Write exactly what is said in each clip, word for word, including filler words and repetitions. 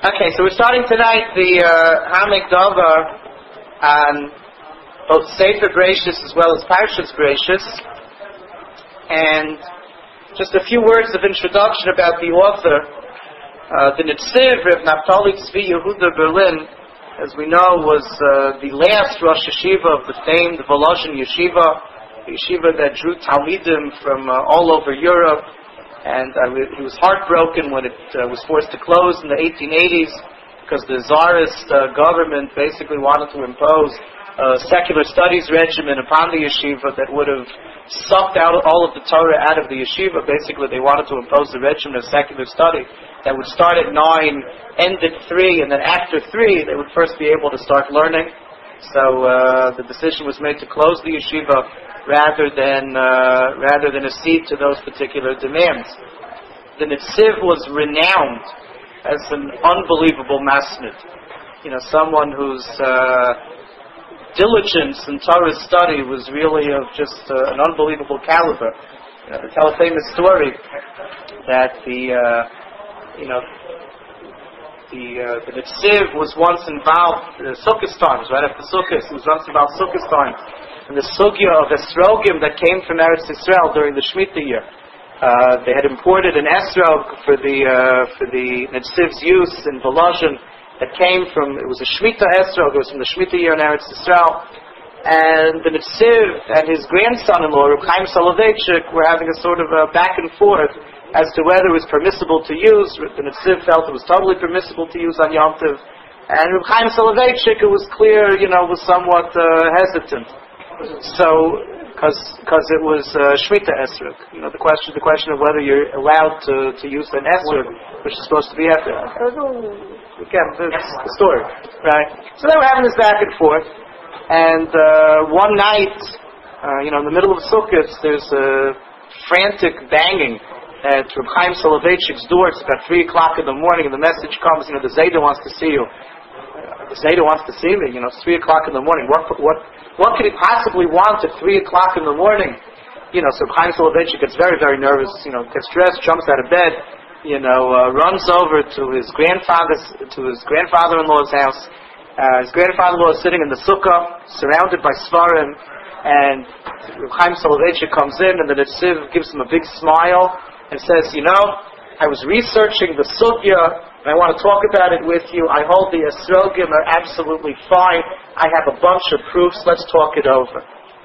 Okay, so we're starting tonight the uh, Hamek Dover on both Sefer Bereshis as well as Parshas Bereshis, and just a few words of introduction about the author. Uh, the Netziv, Reb Naftali Tzvi Yehuda Berlin, as we know, was uh, the last Rosh Yeshiva of the famed Volozhin Yeshiva, the yeshiva that drew Talmidim from uh, all over Europe. And uh, he was heartbroken when it uh, was forced to close in the eighteen eighties because the Tsarist uh, government basically wanted to impose a secular studies regimen upon the yeshiva that would have sucked out all of the Torah out of the yeshiva. Basically, they wanted to impose the regimen of secular study that would start at nine, end at three, and then after three, they would first be able to start learning. So uh, the decision was made to close the yeshiva rather than uh, rather than accede to those particular demands. The Netziv was renowned as an unbelievable masmid. You know, someone whose uh, diligence in Torah study was really of just uh, an unbelievable caliber. You know, they tell a famous story that the uh, you know the uh, the Netziv was once involved in uh, Sukkot times, right after Sukkot. He was once involved Sukkot times. And the sugya of esrogim that came from Eretz Yisrael during the Shemitah year. Uh, they had imported an esrog for the uh, for the Netziv's use in Volozhin that came from, it was a Shemitah esrog, it was from the Shemitah year in Eretz Yisrael. And the Netziv and his grandson-in-law, Reb Chaim Soloveitchik, were having a sort of a back and forth as to whether it was permissible to use. The Netziv felt it was totally permissible to use on Yom Tov. And Reb Chaim Soloveitchik, it was clear, you know, was somewhat uh, hesitant. So, because because it was uh, Shemitah Esrog, you know, the question the question of whether you're allowed to, to use an Esrog, which is supposed to be after. Again, the, the story, right? So they were having this back and forth, and uh, one night, uh, you know, in the middle of Sukkot, there's a frantic banging at Reb Chaim Soloveitchik's door. It's about three o'clock in the morning, and the message comes, you know, the Zayda wants to see you. The Zayda wants to see me. You know, it's three o'clock in the morning. What what? What could he possibly want at three o'clock in the morning? You know, so Chaim Soloveitchik gets very, very nervous, you know, gets dressed, jumps out of bed, you know, uh, runs over to his grandfather's, to his grandfather-in-law's house. Uh, his grandfather-in-law is sitting in the sukkah, surrounded by svarim, and Chaim Soloveitchik comes in, and the Netziv gives him a big smile, and says, you know, I was researching the sugya, and I want to talk about it with you. I hold the esrogim are absolutely fine. I have a bunch of proofs. Let's talk it over.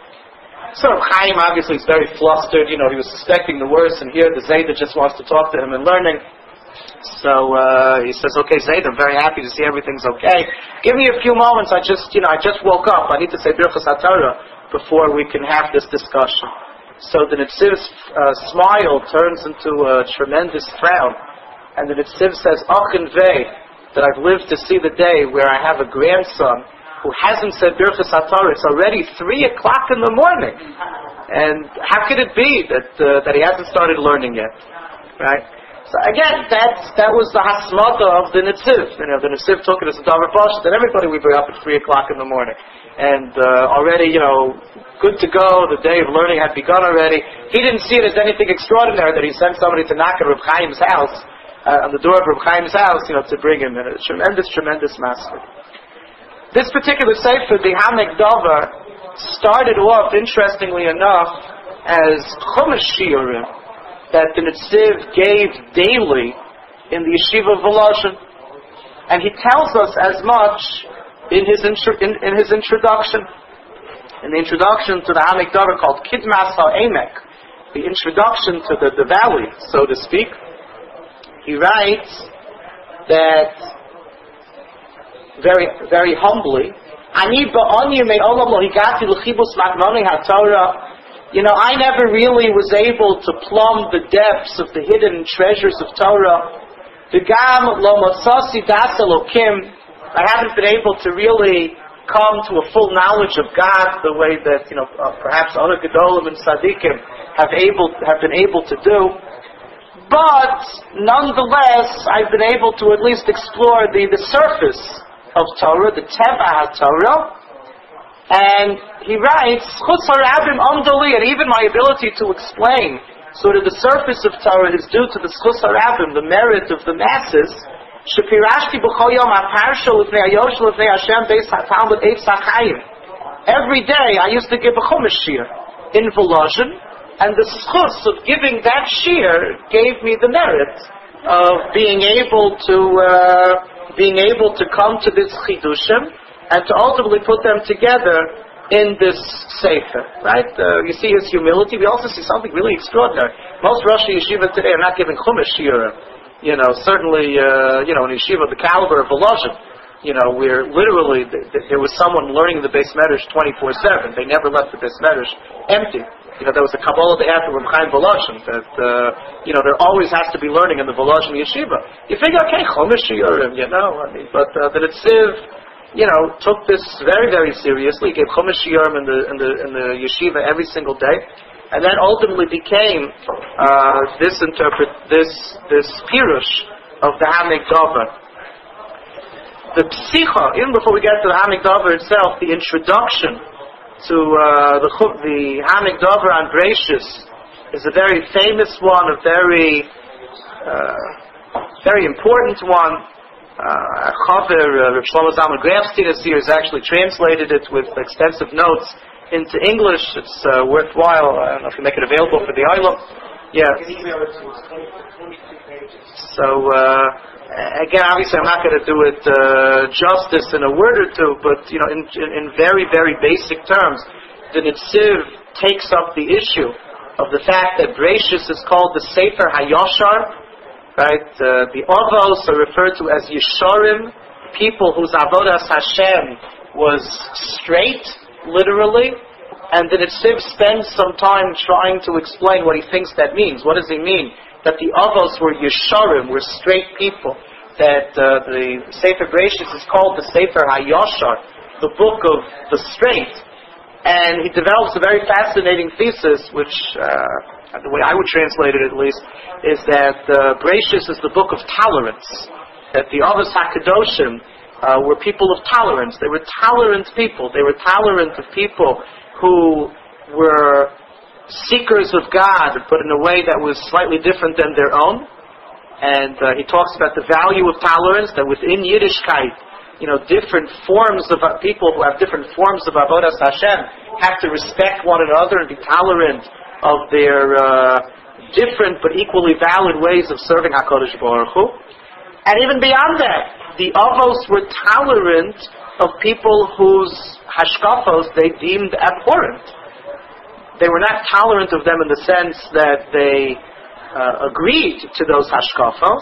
So Chaim obviously is very flustered. You know, he was suspecting the worst, and here the Zayda just wants to talk to him and learning. So uh, he says, "Okay, Zayda, I'm very happy to see everything's okay. Give me a few moments. I just, you know, I just woke up. I need to say Birchas HaTorah before we can have this discussion." So the Netziv's uh, smile turns into a tremendous frown. And the Netziv says, Achin vei, that I've lived to see the day where I have a grandson who hasn't said Birchas HaTorah. It's already three o'clock in the morning. And how could it be that uh, that he hasn't started learning yet? Right? So again, that that was the hasmata of the Netziv. You know, the Netziv took it as a davar pashut that everybody would be up at three o'clock in the morning. And uh, already, you know, good to go, the day of learning had begun already. He didn't see it as anything extraordinary that he sent somebody to knock at Reb Chaim's house, Uh, on the door of Reb Chaim's house, you know, to bring him in. A tremendous, tremendous master. This particular sefer, the Hamek Dover, started off, interestingly enough, as Chumash Shiurim that the Netziv gave daily in the yeshiva of Volozhin. And he tells us as much in his intro, in, in his introduction. In the introduction to the Hamek Dover called Kidmas HaEmek, the introduction to the, the valley, so to speak. He writes that very, very humbly, you know, I never really was able to plumb the depths of the hidden treasures of Torah. I haven't been able to really come to a full knowledge of God the way that, you know, perhaps other Gedolim and Tzaddikim have able have been able to do. But nonetheless, I've been able to at least explore the, the surface of Torah, the Teva HaTorah. And he writes, Chutz HaRabim Amdali, and even my ability to explain sort of the surface of Torah is due to the Chutz HaRabim, the merit of the masses. Shepirashti b'chol yom ha'parsha l'fnei hayosh l'fnei Hashem beis ha'talmud eitz ha'chayim. Every day I used to give a chumash shir in Volozhin, and the schus of giving that shir gave me the merit of being able to uh, being able to come to this chidushim and to ultimately put them together in this sefer. Right? Uh, you see his humility. We also see something really extraordinary. Most Rosh Yeshiva today are not giving chumash shir. You know, certainly, uh, you know, in yeshiva the caliber of Volozhin. You know, where literally th- th- there was someone learning the Beis Medrash twenty-four seven. They never left the Beis Medrash empty. You know, there was a Kabbalah day after Reb Chaim Volozhin that, uh, you know, there always has to be learning in the Volozhin yeshiva. You figure, okay, Chumash Shiurim, you know, I mean, but uh, the Netziv, you know, took this very, very seriously. He gave Chumash Shiurim in the, in the, in the yeshiva every single day. And that ultimately became uh, this interpret, this, this pirush of the Hamik Dover. The psicha, even before we get to the Hamik Dover itself, the introduction to uh, the the Hamik Dover on Bereishis is a very famous one, a very uh, very important one. Chaver uh, Reb Shlomo Zalman Grafstein this year has actually translated it with extensive notes into English. It's uh, worthwhile. I don't know if you make it available for the Olam. Yeah. So. Uh, Again, obviously, I'm not going to do it uh, justice in a word or two, but you know, in, in, in very, very basic terms, the Netziv takes up the issue of the fact that Bereishis is called the Sefer Hayashar, right? Uh, the Avos are referred to as Yesharim, people whose Avodas Hashem was straight, literally, and the Netziv spends some time trying to explain what he thinks that means. What does he mean? That the Avos were Yesharim, were straight people. That uh, the Sefer Bereishis is called the Sefer HaYashar, the book of the straight. And he develops a very fascinating thesis, which, uh, the way I would translate it at least, is that uh, Bereishis is the book of tolerance. That the Avos HaKadoshim uh, were people of tolerance. They were tolerant people. They were tolerant of people who were seekers of God, but in a way that was slightly different than their own. And uh, he talks about the value of tolerance, that within Yiddishkeit, you know, different forms of uh, people who have different forms of Avodas Hashem have to respect one another and be tolerant of their uh, different but equally valid ways of serving HaKadosh Baruch Hu. And even beyond that, the Avos were tolerant of people whose hashkafos they deemed abhorrent. They were not tolerant of them in the sense that they uh, agreed to those hashkafos,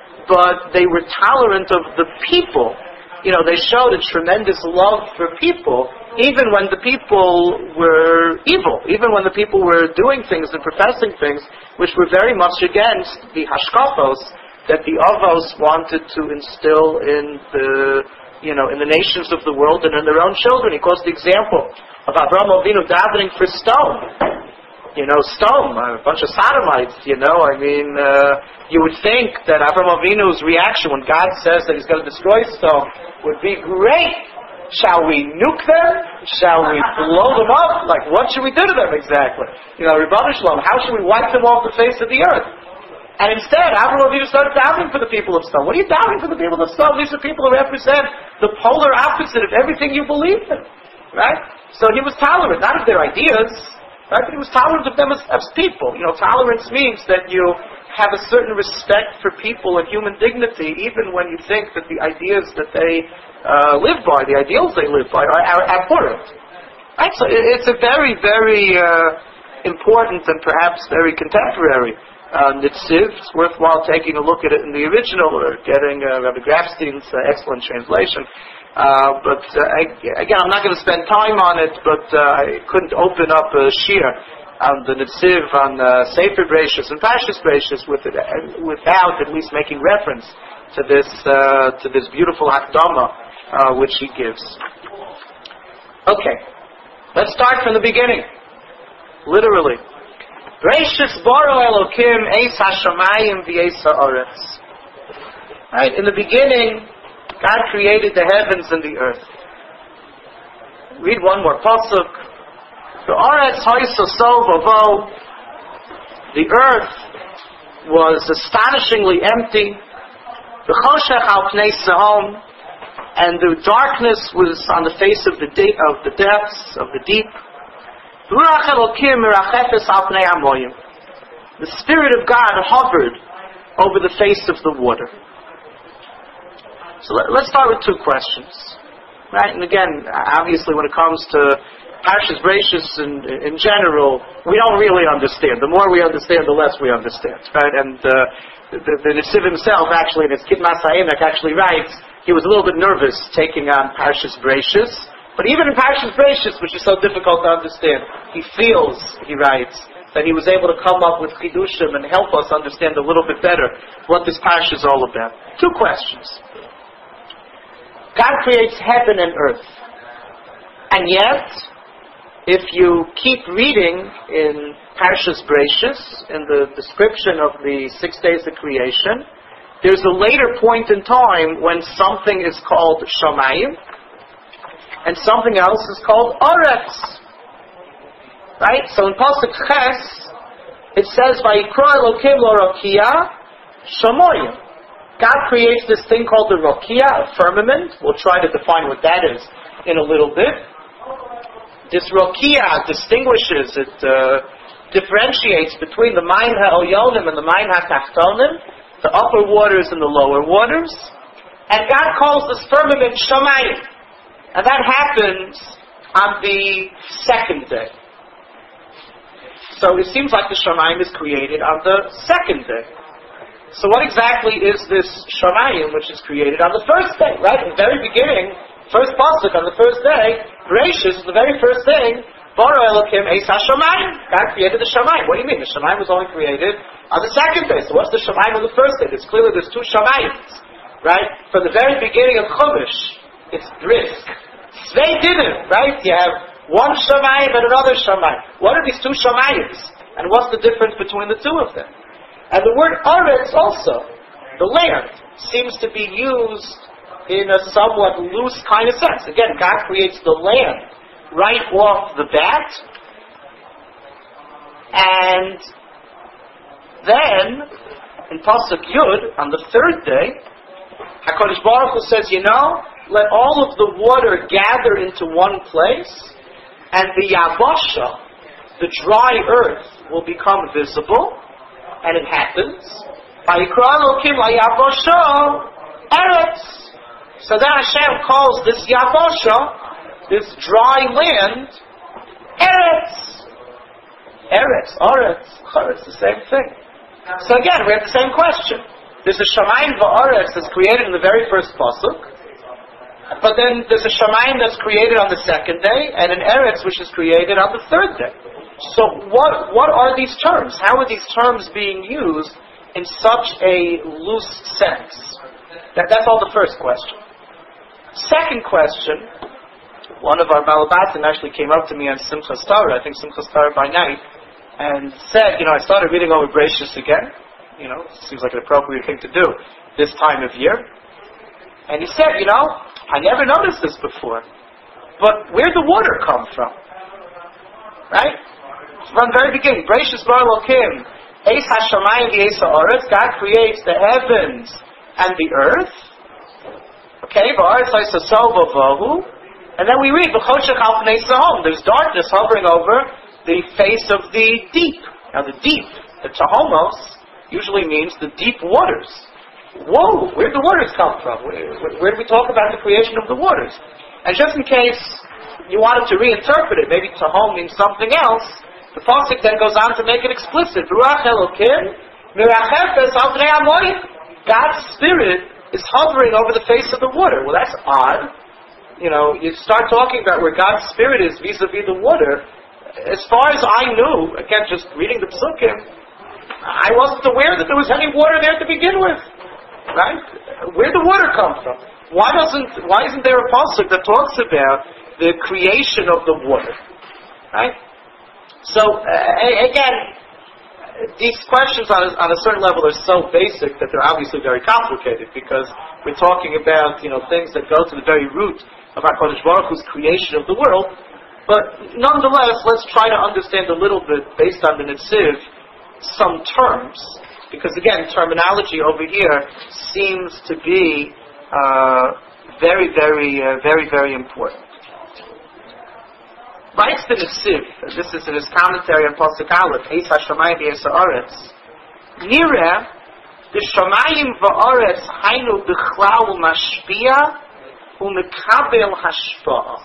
but they were tolerant of the people. You know, they showed a tremendous love for people, even when the people were evil, even when the people were doing things and professing things which were very much against the hashkafos that the Avos wanted to instill in the, you know, in the nations of the world and in their own children. He quotes the example of Avraham Avinu davening for stone. You know, stone, a bunch of sodomites, you know, I mean, uh, you would think that Avraham Avinu's reaction when God says that he's going to destroy stone would be great. Shall we nuke them? Shall we blow them up? Like, what should we do to them exactly? You know, Rebbeinu Shalom, how should we wipe them off the face of the earth? And instead, Avraham Avinu started davening for the people of stone. What are you davening for the people of stone? These are people who represent the polar opposite of everything you believe in. Right? So he was tolerant, not of their ideas, right? But he was tolerant of them as, as people. You know, tolerance means that you have a certain respect for people and human dignity, even when you think that the ideas that they uh, live by, the ideals they live by, are, are abhorrent. Right? So it, it's a very, very uh, important and perhaps very contemporary uh, Netziv. It's worthwhile taking a look at it in the original or getting uh, Rabbi Grafstein's uh, excellent translation. Uh, but uh, I, again, I'm not going to spend time on it, but uh, I couldn't open up a shir on the Netziv, on uh, Sefer Bereishis and Parshas Bereishis with it, uh, without at least making reference to this uh, to this beautiful Hakdama uh, which he gives. Okay, let's start from the beginning. Literally, Bereishis bara Elokim eis hashamayim v'eis ha'aretz. Right, in the beginning, God created the heavens and the earth. Read one more pasuk. The Aretz Haisosov Avo. The earth was astonishingly empty. V'choshech al pnei sehom, and the darkness was on the face of the de- of the depths of the deep. Ruach Elokim mirachefes al pnei hamoyim. The Spirit of God hovered over the face of the water. So let, let's start with two questions, right? And again, obviously, when it comes to Parshas Bereishis in, in general, we don't really understand. The more we understand, the less we understand, right? And uh, the, the Nesiv himself, actually, in his Kidmas HaEmek, actually writes, he was a little bit nervous taking on Parshas Bereishis. But even in Parshas Bereishis, which is so difficult to understand, he feels, he writes, that he was able to come up with Chidushim and help us understand a little bit better what this Parsha is all about. Two questions. God creates heaven and earth. And yet, if you keep reading in Parshas Bereishis, in the description of the six days of creation, there's a later point in time when something is called Shamayim, and something else is called Aretz. Right? So in Pasuk Ches, it says, Vayikra Elokim lo Rokia Shamoyim. God creates this thing called the Rokia, a firmament. We'll try to define what that is in a little bit. This Rokia distinguishes, it uh, differentiates between the Mayim HaOyonim and the Mayim HaTachtonim, the upper waters and the lower waters. And God calls this firmament Shamayim. And that happens on the second day. So it seems like the Shamayim is created on the second day. So what exactly is this Shamayim which is created on the first day, right? In the very beginning, first pasuk on the first day, Bereishis is the very first thing, Bara Elokim Eis HaShamayim. God created the Shamayim. What do you mean? The Shamayim was only created on the second day. So what's the Shamayim on the first day? It's clearly there's two Shamayims, right? From the very beginning of Chumash, it's brisk. Svei Dinim, right? You have one Shamayim and another Shamayim. What are these two Shamayims? And what's the difference between the two of them? And the word Aretz also, the land, seems to be used in a somewhat loose kind of sense. Again, God creates the land right off the bat, and then in Pasuk Yud, on the third day, HaKadosh Baruch Hu says, you know, let all of the water gather into one place, and the Yavasha, the dry earth, will become visible, and it happens. Vayikra Elokim LaYavasha Eretz. So then Hashem calls this Yavasha, this dry land, Eretz. Eretz, Aretz, Eretz, the same thing. So again, we have the same question. There's a Shamayim va'aretz that's created in the very first pasuk, but then there's a Shamayim that's created on the second day, and an Eretz which is created on the third day. So what what are these terms? How are these terms being used in such a loose sense? That, that's all the first question. Second question, one of our Malabatim actually came up to me on Simchas Torah, I think Simchas Torah by night, and said, you know, I started reading over Bereishis again. You know, seems like an appropriate thing to do this time of year. And he said, you know, I never noticed this before, but where'd the water come from? Right? From the very beginning, Bereishis bara Elokim, Eis HaShamayim v'Eis HaOretz, God creates the heavens and the earth. Okay, v'Aretz Ha'isasol v'Vohu. And then we read, V'choshech al pnei sehom, there's darkness hovering over the face of the deep. Now the deep, the Tahomos, usually means the deep waters. Whoa, where did the waters come from? Where, where, where did we talk about the creation of the waters? And just in case you wanted to reinterpret it, maybe Tahom means something else, the pasuk then goes on to make it explicit. Ruach Elokim mirachefes al pnei hamoyim. God's Spirit is hovering over the face of the water. Well, that's odd. You know, you start talking about where God's Spirit is vis-a-vis the water. As far as I knew, again, just reading the psukim, I wasn't aware that there was any water there to begin with. Right? Where did the water come from? Why doesn't? Why isn't there a pasuk that talks about the creation of the water? Right? So uh, again, these questions on a, on a certain level are so basic that they're obviously very complicated, because we're talking about, you know, things that go to the very root of HaKadosh Baruch Hu's creation of the world. But nonetheless, let's try to understand a little bit, based on the Netziv, some terms Because again, terminology over here seems to be uh, very, very, uh, very, very important. Writes the Nesiv, and this is in his commentary on Pasuk Aleph, Eis HaShamayim v'Eis HaOretz, Nireh, the Shamayim v'Oretz hainu b'chlal mashpia u'mekabel hashpa'ah.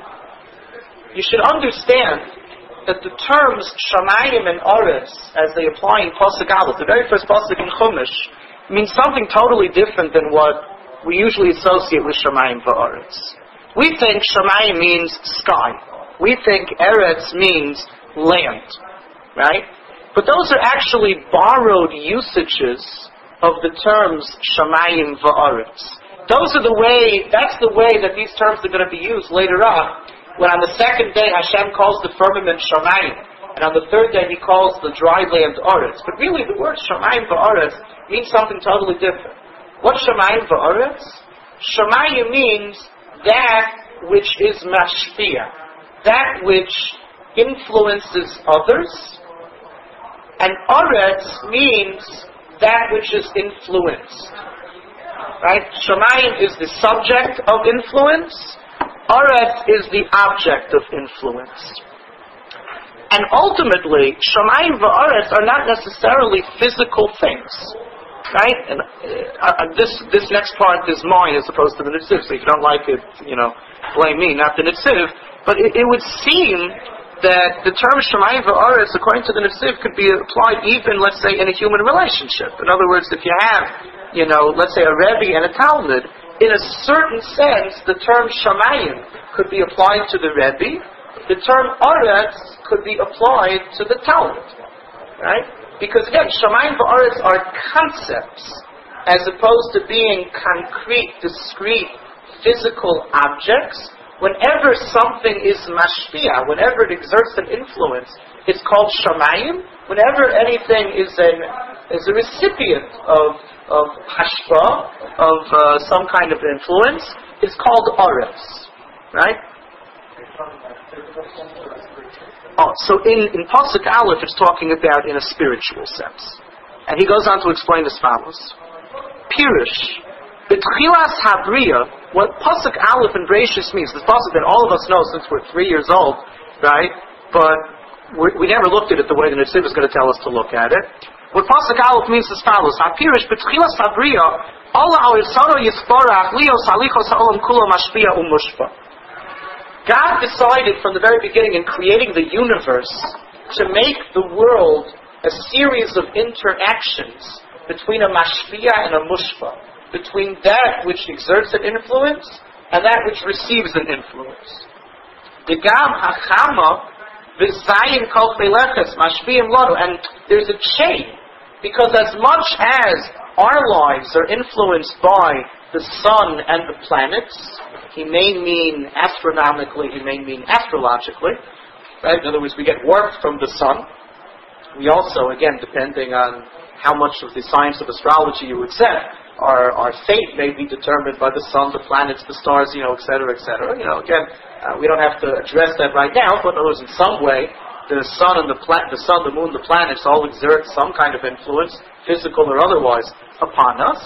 You should understand that the terms Shamayim and Oretz, as they apply in Pasuk Aleph, the very first Pasuk in Chumash, means something totally different than what we usually associate with Shamayim v'Oretz. We think Shamayim means sky. We think Eretz means land, right? But those are actually borrowed usages of the terms Shamayim v'Oretz. Those are the way, that's the way that these terms are going to be used later on, when on the second day Hashem calls the firmament Shamayim, and on the third day He calls the dry land Oretz. But really the word Shamayim v'Oretz means something totally different. What's Shamayim v'Oretz? Shamayim means that which is mashpia, that which influences others, and Oretz means that which is influenced. Right? Shamayim is the subject of influence, Oretz is the object of influence. And ultimately, Shamayim v'Oretz are not necessarily physical things. Right? And uh, this this next part is mine as opposed to the Nesiv, so if you don't like it, you know, blame me, not the Nesiv. But it, it would seem that the term Shamayim v'Oretz, according to the Nesiv, could be applied even, let's say, in a human relationship. In other words, if you have, you know, let's say a Rebbe and a Talmud, in a certain sense, the term Shamayim could be applied to the Rebbe. The term Oretz could be applied to the Talmud. Right? Because again, Shamayim v'Oretz are concepts, as opposed to being concrete, discrete, physical objects. Whenever something is mashpia, whenever it exerts an influence, it's called Shamayim. Whenever anything is an is a recipient of of hashpa, of uh, some kind of influence, it's called Oretz. Right? Oh, so in, in Pasuk Aleph it's talking about in a spiritual sense. And he goes on to explain as follows. Pirush. B'tchilas habriya, what Pasuk Aleph and Bereishis means, the Pasuk that all of us know since we're three years old, right? But we, we never looked at it the way the Nesiv is going to tell us to look at it. What Pasuk Aleph means as follows. HaPirush b'tchilas habriya, Allah ha'isaro yisparach lios halichos ha'olam kulo mashpia umushpa. God decided from the very beginning in creating the universe to make the world a series of interactions between a mashpia and a mushpa, between that which exerts an influence and that which receives an influence. Degam hachama v'zayin kol feleches mashpiyim lanu, and there's a chain, because as much as our lives are influenced by the sun and the planets, he may mean astronomically, he may mean astrologically, right? In other words, we get warmth from the sun. We also, again, depending on how much of the science of astrology you would say, Our, our fate may be determined by the sun, the planets, the stars, you know, et cetera, et cetera. You know, again, uh, we don't have to address that right now, but in other words, in some way, the sun and the pla- the sun, the moon, the planets all exert some kind of influence, physical or otherwise, upon us.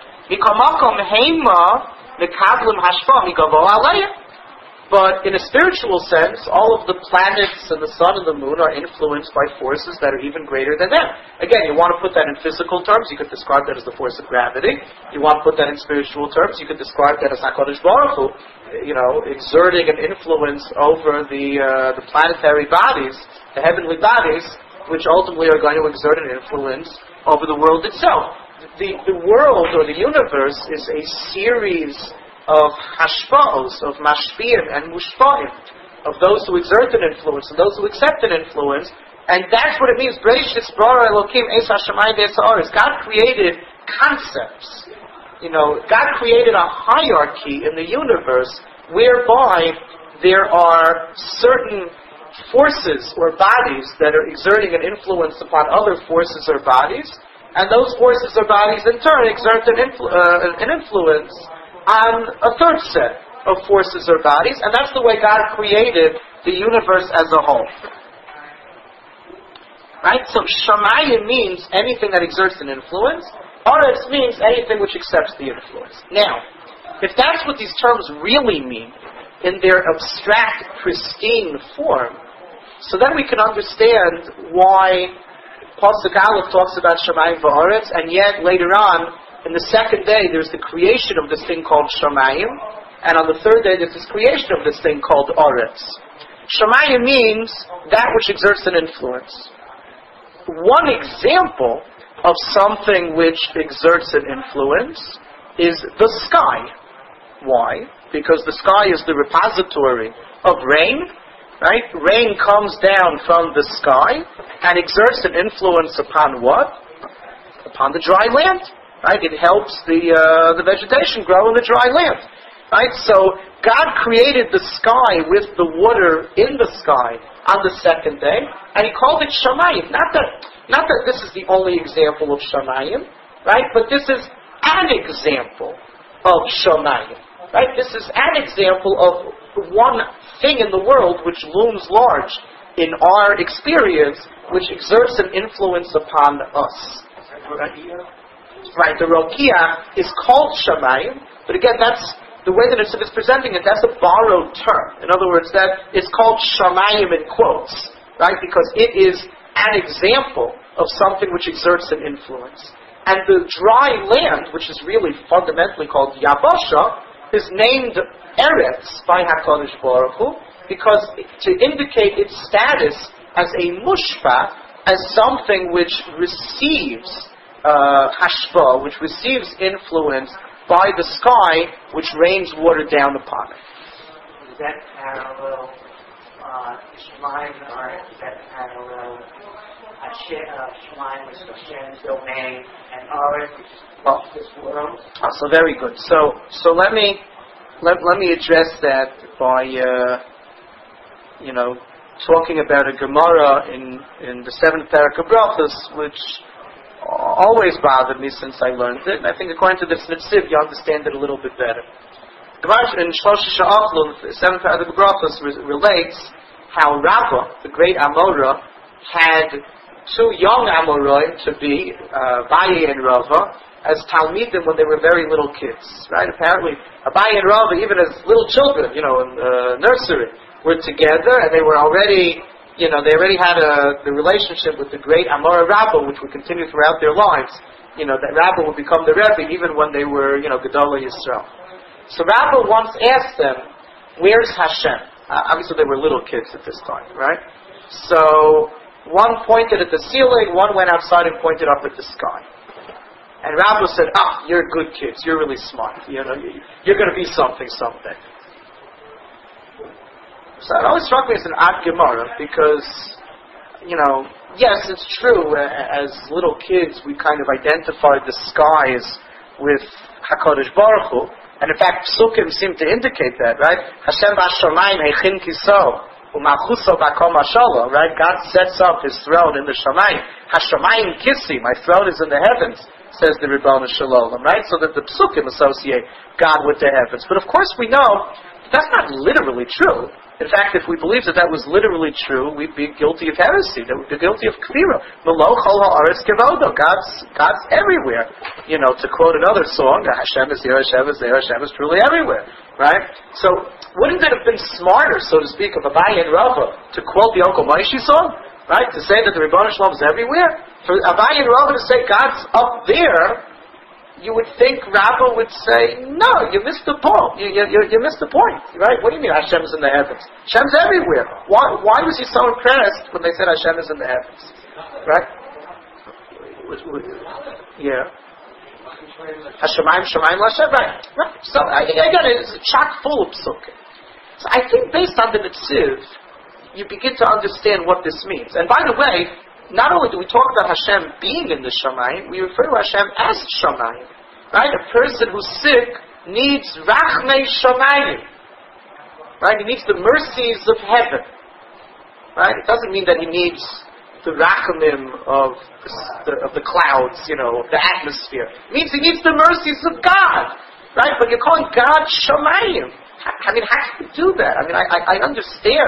But in a spiritual sense, all of the planets and the sun and the moon are influenced by forces that are even greater than them. Again, you want to put that in physical terms, you could describe that as the force of gravity. You want to put that in spiritual terms, you could describe that as HaKadosh Baruch Hu, you know, exerting an influence over the uh, the planetary bodies, the heavenly bodies, which ultimately are going to exert an influence over the world itself. The, the world or the universe is a series of hashpa'os, of mashpiyim and mushpa'im, of those who exert an influence and those who accept an influence, and that's what it means. Bereishis bara Elokim es hashamayim ve'es ha'aretz. God created concepts. You know, God created a hierarchy in the universe whereby there are certain forces or bodies that are exerting an influence upon other forces or bodies, and those forces or bodies in turn exert an, influ- uh, an influence on a third set of forces or bodies, and that's the way God created the universe as a whole. Right? So Shamayim means anything that exerts an influence. Aretz means anything which accepts the influence. Now, if that's what these terms really mean, in their abstract, pristine form, so then we can understand why Pasuk Aleph talks about Shamayim v'Aretz, and yet later on, in the second day, there's the creation of this thing called Shamayim, and on the third day, there's this creation of this thing called Aretz. Shamayim means that which exerts an influence. One example of something which exerts an influence is the sky. Why? Because the sky is the repository of rain, right? Rain comes down from the sky and exerts an influence upon what? Upon the dry land. Right? It helps the uh, the vegetation grow in the dry land. Right? So God created the sky with the water in the sky on the second day, and He called it Shamayim. Not that not that this is the only example of Shamayim, right? But this is an example of Shamayim. Right? This is an example of one thing in the world which looms large in our experience, which exerts an influence upon us. Right? Right, the Rokia is called Shamayim, but again, that's the way that it's, it's presenting it, that's a borrowed term. In other words, that it's called Shamayim in quotes, right, because it is an example of something which exerts an influence. And the dry land, which is really fundamentally called Yabasha, is named Eretz by HaKadosh Baruch Hu, because to indicate its status as a mushpa, as something which receives Uh, hashva, which receives influence by the sky, which rains water down upon it. Is that parallel uh, Shemaim, or is that parallel Shemaim, which is Hashem's domain, and Aretz, which is oh. this world? Oh, so very good. So, so let me let let me address that by uh, you know talking about a Gemara in in the seventh parak of Brachos, which always bothered me since I learned it, and I think according to this Nitziv, you understand it a little bit better. Gemara in Shlosh Sha'achlu, the seventh part of the Brachos, relates how Rabbah, the great Amora, had two young Amoraim to be, uh, Abaye and Rava, as Talmidim when they were very little kids. Right? Apparently, Abaye and Rava, even as little children, you know, in uh, nursery, were together, and they were already You know, they already had a, the relationship with the great Amora Rabbah, which would continue throughout their lives. You know, that Rabbah would become the Rebbe even when they were, you know, Gedolei Yisrael. So Rabbah once asked them, where's Hashem? Uh, obviously they were little kids at this time, right? So one pointed at the ceiling, one went outside and pointed up at the sky. And Rabbah said, ah, you're good kids, you're really smart. You know, you're going to be something someday. So it always struck me as an odd Gemara because, you know, yes, it's true, uh, as little kids we kind of identified the skies with HaKadosh Baruch Hu, and in fact, Psukim seem to indicate that, right? Hashem b'Shamayim heichin kiso, u'malchuso b'kol mashallah, right? God sets up His throne in the Shamayim. Hashamayim kissi, my throne is in the heavens, says the Ribbon Shalom, right? So that the Psukim associate God with the heavens. But of course we know that's not literally true. In fact, if we believed that that was literally true, we'd be guilty of heresy. That we'd be guilty of kfira. Melo chol ha'aretz kevodo. God's God's everywhere. You know, to quote another song, Hashem is here, Hashem is there, Hashem is truly everywhere. Right? So, wouldn't it have been smarter, so to speak, of Abaye and Rava to quote the Uncle Moshe song? Right? To say that the Ribbon Shalom is everywhere? For Abaye and Rava to say God's up there, you would think Rabbah would say, no, you missed the point. You, you, you missed the point, right? What do you mean Hashem is in the heavens? Hashem's everywhere. Why, why was he so impressed when they said Hashem is in the heavens? Right? Yeah. Hashemayim, Shemayim, Hashem, right. Right. So, again, it's chock full of psukim. So I think based on the Nitziv, you begin to understand what this means. And by the way, not only do we talk about Hashem being in the Shamayim, we refer to Hashem as Shamayim. Right? A person who's sick needs Rachmei Shamayim. Right? He needs the mercies of heaven. Right? It doesn't mean that he needs the Rachamim of the, of the clouds, you know, of the atmosphere. It means he needs the mercies of God. Right? But you're calling God Shamayim. I mean, how can you do that? I mean, I, I, I understand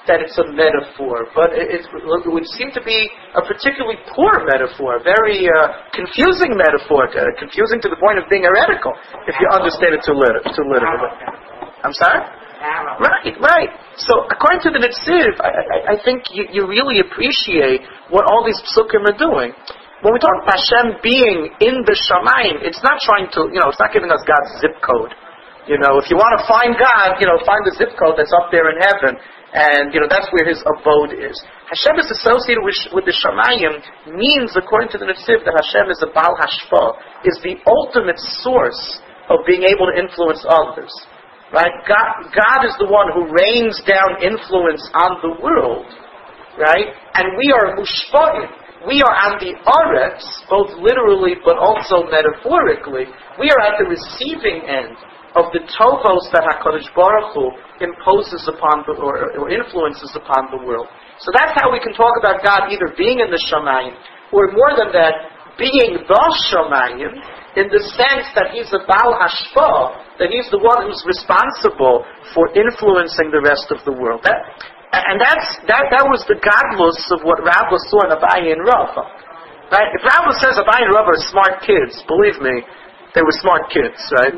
that it's a metaphor, but it, it, it would seem to be a particularly poor metaphor, a very uh, confusing metaphor, uh, confusing to the point of being heretical, if you understand it too, lit- too literally. I'm sorry? Right, right. So, according to the Netziv, I, I, I think you, you really appreciate what all these psukim are doing. When we talk about Hashem being in the Shamayim, it's not trying to, you know, it's not giving us God's zip code. You know, if you want to find God, you know, find the zip code that's up there in heaven, and, you know, that's where His abode is. Hashem is associated with, with the Shamayim means, according to the Netziv, that Hashem is a Baal Hashpah, is the ultimate source of being able to influence others. Right? God, God is the one who rains down influence on the world. Right? And we are mushpa'im. We are on the aretz, both literally but also metaphorically. We are at the receiving end of the tovos that HaKadosh Baruch Hu imposes upon the, or, or influences upon the world. So that's how we can talk about God either being in the Shamayim, or more than that, being the Shamayim, in the sense that He's a Baal Hashpah, that He's the one who's responsible for influencing the rest of the world. That, and that's, that, that was the godless of what Rabbah saw in Abaye and Rava. Right? If Rabbah says Abaye and Rava are smart kids, believe me, they were smart kids, right?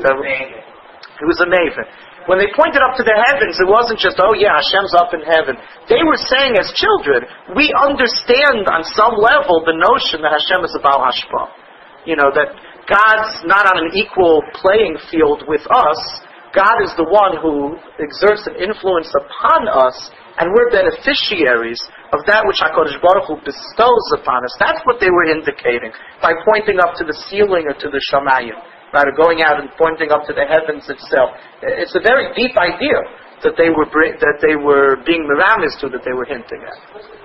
It was a maven. When they pointed up to the heavens, it wasn't just, oh yeah, Hashem's up in heaven. They were saying as children, we understand on some level the notion that Hashem is a Baal Hashpah. You know, that God's not on an equal playing field with us. God is the one who exerts an influence upon us, and we're beneficiaries of that which HaKadosh Baruch Hu bestows upon us. That's what they were indicating by pointing up to the ceiling or to the Shamayim. Right, or going out and pointing up to the heavens itself. It's a very deep idea that they were bring, that they were being miramis to, that they were hinting at.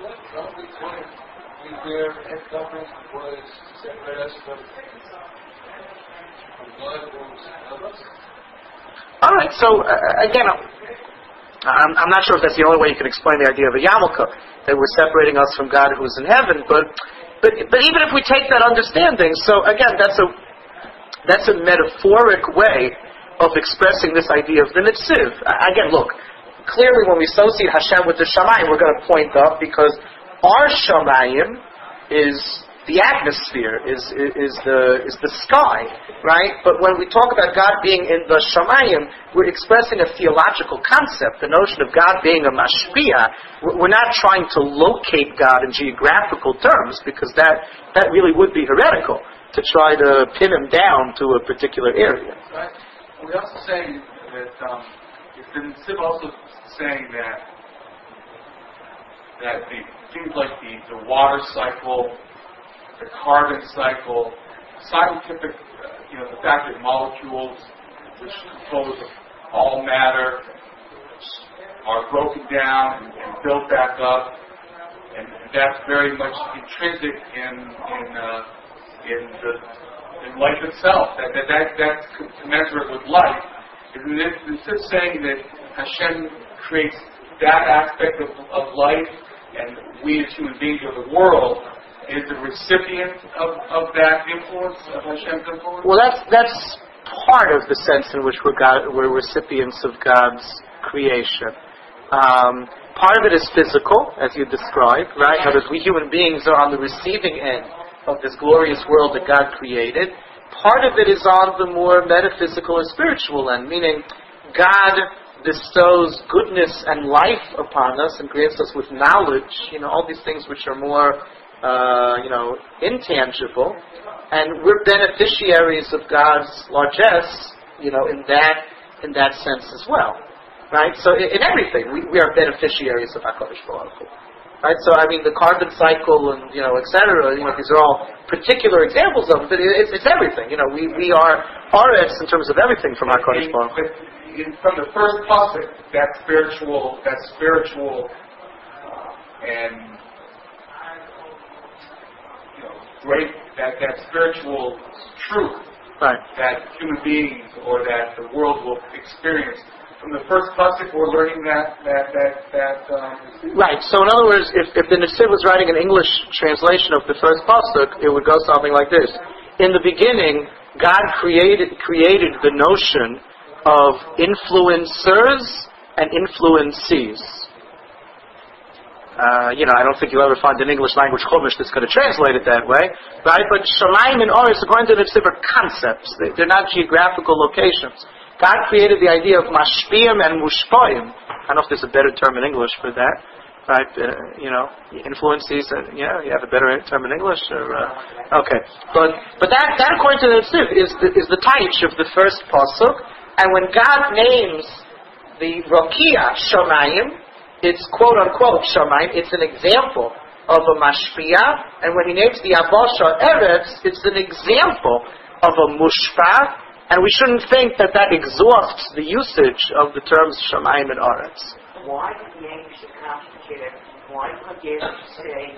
All right, so uh, again, I'm, I'm not sure if that's the only way you can explain the idea of a yarmulke, that we're separating us from God who's in heaven. But but but even if we take that understanding, so again, that's a That's a metaphoric way of expressing this idea of the Netziv. Again, look, clearly when we associate Hashem with the Shamayim, we're going to point up because our Shamayim is the atmosphere, is, is, is the is the sky, right? But when we talk about God being in the Shamayim, we're expressing a theological concept, the notion of God being a mashpia. We're not trying to locate God in geographical terms, because that, that really would be heretical, to try to pin Him down to a particular area. Right. We also say that um, it's been also saying that that the things like the, the water cycle, the carbon cycle, scientific, uh, you know, the fact that molecules, which compose of all matter, are broken down and, and built back up, and that's very much intrinsic in in. Uh, in the in life itself, that, that, that that's commensurate with life. Instead of saying that Hashem creates that aspect of, of life, and we as human beings of the world is the recipient of, of that influence, of Hashem's influence? Well, that's that's part of the sense in which we're, God, we're recipients of God's creation. Um, part of it is physical, as you described, right? Because we human beings are on the receiving end of this glorious world that God created. Part of it is on the more metaphysical and spiritual end, meaning God bestows goodness and life upon us and grants us with knowledge, you know, all these things which are more, uh, you know, intangible, and we're beneficiaries of God's largesse, you know, in that in that sense as well, right? So in, in everything, we, we are beneficiaries of HaKadosh Baruch Hu. Right, so I mean the carbon cycle and you know et cetera. You know these are all particular examples of it, but it's, it's everything. You know we, we are aretz in terms of everything from our Kodesh Baruch. From the first pasuk, that spiritual, that spiritual, uh, and you know great that that spiritual truth, right, that human beings or that the world will experience. From the first pasuk, we're learning that that that that. Um, right. So in other words, if if the Netziv was writing an English translation of the first pasuk, it would go something like this: in the beginning, God created created the notion of influencers and influencees. Uh, you know, I don't think you'll ever find an English language chumash that's going to translate it that way, right? But Shamayim and Oretz, according to the Nitziv, are concepts. They, they're not geographical locations. God created the idea of mashpiyim and mushpoim. I don't know if there's a better term in English for that, right? Uh, you know, influences. Uh, yeah, you have a better term in English, or uh, okay. But but that that according to the Nitziv is the, is the taich of the first pasuk. And when God names the Rokia Shamayim, it's quote-unquote Shamayim, it's an example of a Mashpiyah, and when he names the Abosha Eretz, it's an example of a Mushpa, and we shouldn't think that that exhausts the usage of the terms Shamayim and Eretz. Why did the English complicate it? Why couldn't you say...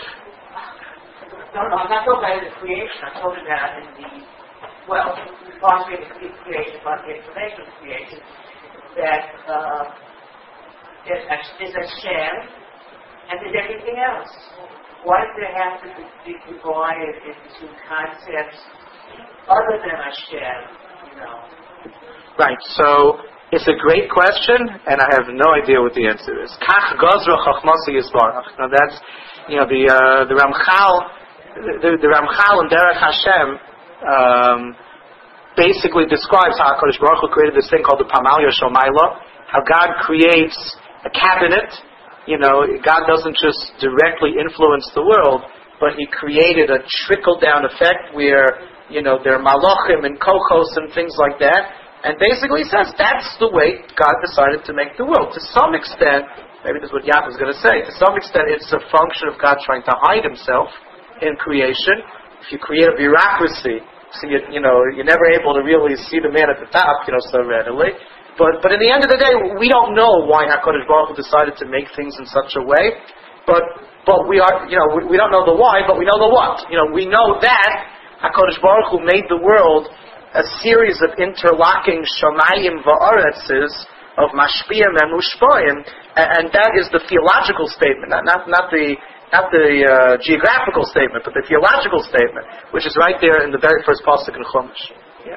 No, no, I'm not talking about the creation, I'm talking about in the... Well, possibly the creation, but the explanation of the creation, that... Uh, There's a, there's a Shem, and there's everything else. Why does there have to be divided into concepts other than a Shem, you know? Right, so it's a great question, and I have no idea what the answer is. Kach gozra chachmasi yisbarach. Now that's, you know, the uh, the Ramchal, the, the Ramchal in Derech Hashem um, basically describes how HaKadosh Baruch Hu created this thing called the Pamalia Shomayla, how God creates a cabinet. You know, God doesn't just directly influence the world, but He created a trickle-down effect where, you know, there are malachim and kochos and things like that. And basically He says that's the way God decided to make the world. To some extent, maybe this is what Yaakov is going to say, to some extent it's a function of God trying to hide Himself in creation. If you create a bureaucracy, so you, you know, you're never able to really see the man at the top, you know, so readily. But but in the end of the day, we don't know why HaKadosh Baruch Hu decided to make things in such a way. But but we are, you know, we, we don't know the why, but we know the what. You know, we know that HaKadosh Baruch Hu made the world a series of interlocking Shamayim va'aretzes of Mashpiyim and Mushpoim, and, and that is the theological statement, not not, not the not the uh, geographical statement, but the theological statement, which is right there in the very first pasuk in Chumash. Yeah.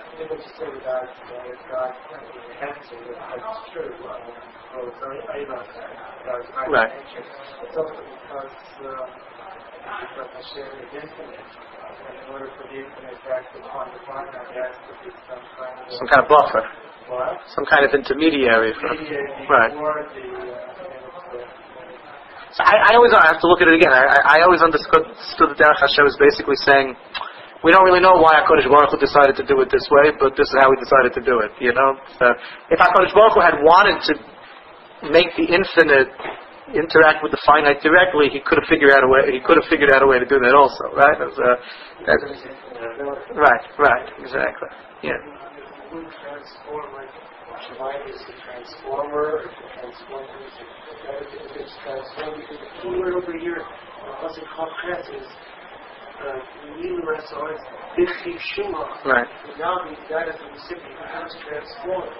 Right. It's also because uh, because Hashem is infinite. In order for the infinite to act upon the finite, there has to be some kind of some kind of buffer. What? Some kind of intermediary. From, right. The, uh, so I, I always I have to look at it again. I, I always understood, understood that Derech Hashem is basically saying, we don't really know why HaKadosh Baruch Hu decided to do it this way, but this is how He decided to do it. You know, so if HaKadosh Baruch Hu had wanted to make the infinite interact with the finite directly, He could have figured out a way. He could have figured out a way to do that also, right? That's, uh, that's, right, right, exactly. Yeah. Shemaim is a transformer. Transformer is a transformer. The key word over here, what's it called? Is Right. Now that is the recipient becomes transformed.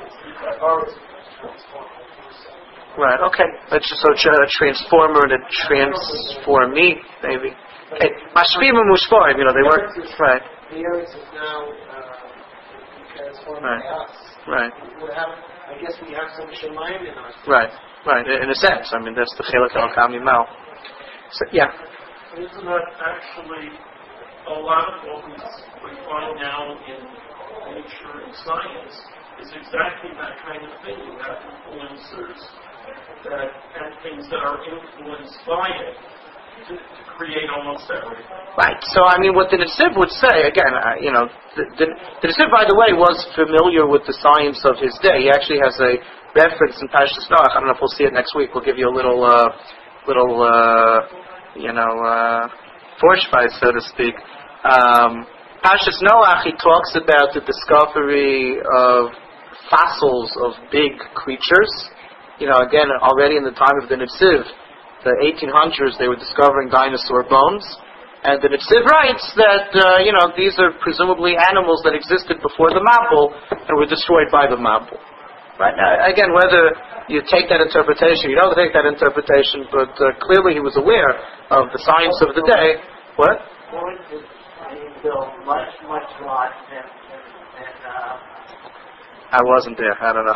Right, okay. That's just so a transformer and a transformee, maybe. Okay. Mashpim and Mushpoim, you know, they work. Right. The earth is now uh, transformed right. by us. Right. We have, I guess we have some Shemaim in us. Right, right. In a sense. I mean, that's the Chelak al-Kam Yimal. So, yeah. Isn't that actually a lot of what we, we find now in nature and science is exactly that kind of thing. You have influencers that, and things that are influenced by it to, to create almost everything. Right. So, I mean, what the Nitziv would say, again, uh, you know, the, the, the Nitziv, by the way, was familiar with the science of his day. He actually has a reference in Parshas Noach. I don't know if we'll see it next week. We'll give you a little, uh, little, uh, you know, uh, Vorspice, so to speak. Um, Parshas Noach, he talks about the discovery of fossils of big creatures. You know, again, already in the time of the Nitziv, the eighteen hundreds, they were discovering dinosaur bones. And the Nitziv writes that, uh, you know, these are presumably animals that existed before the Mabul and were destroyed by the Mabul. Right? Now, again, whether you take that interpretation, you don't take that interpretation, but uh, clearly he was aware of the science of the day. What? Going to build much, much larger than, than, than uh, I wasn't there. I don't know.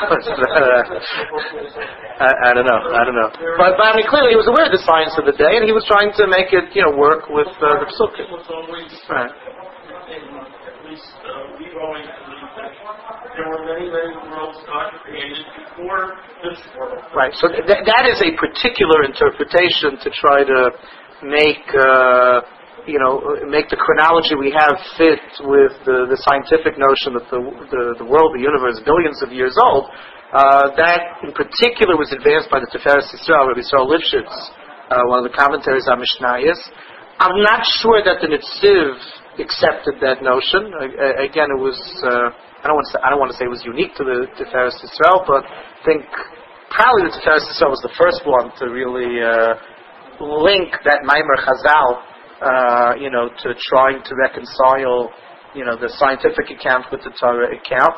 I, I don't know. I don't know. But, but I mean, clearly he was aware of the science of the day, and he was trying to make it, you know, work with uh, the psukim. Was always, Right. in, at least uh, we always believe that there were many, many worlds God created before this world. Right. So th- that is a particular interpretation to try to make, uh, you know, make the chronology we have fit with the, the scientific notion that the, the the world, the universe, billions of years old. Uh, that in particular was advanced by the Tiferes Yisrael, Rabbi Yisrael Lifshitz, uh, one of the commentaries on Mishnayos. I'm not sure that the Netziv accepted that notion. Uh, again, it was. Uh, I don't want to say, I don't want to say it was unique to the Tiferes Yisrael, but I think probably the Tiferes Yisrael was the first one to really uh, link that Maimer Chazal. Uh, you know, to trying to reconcile, you know, the scientific account with the Torah account.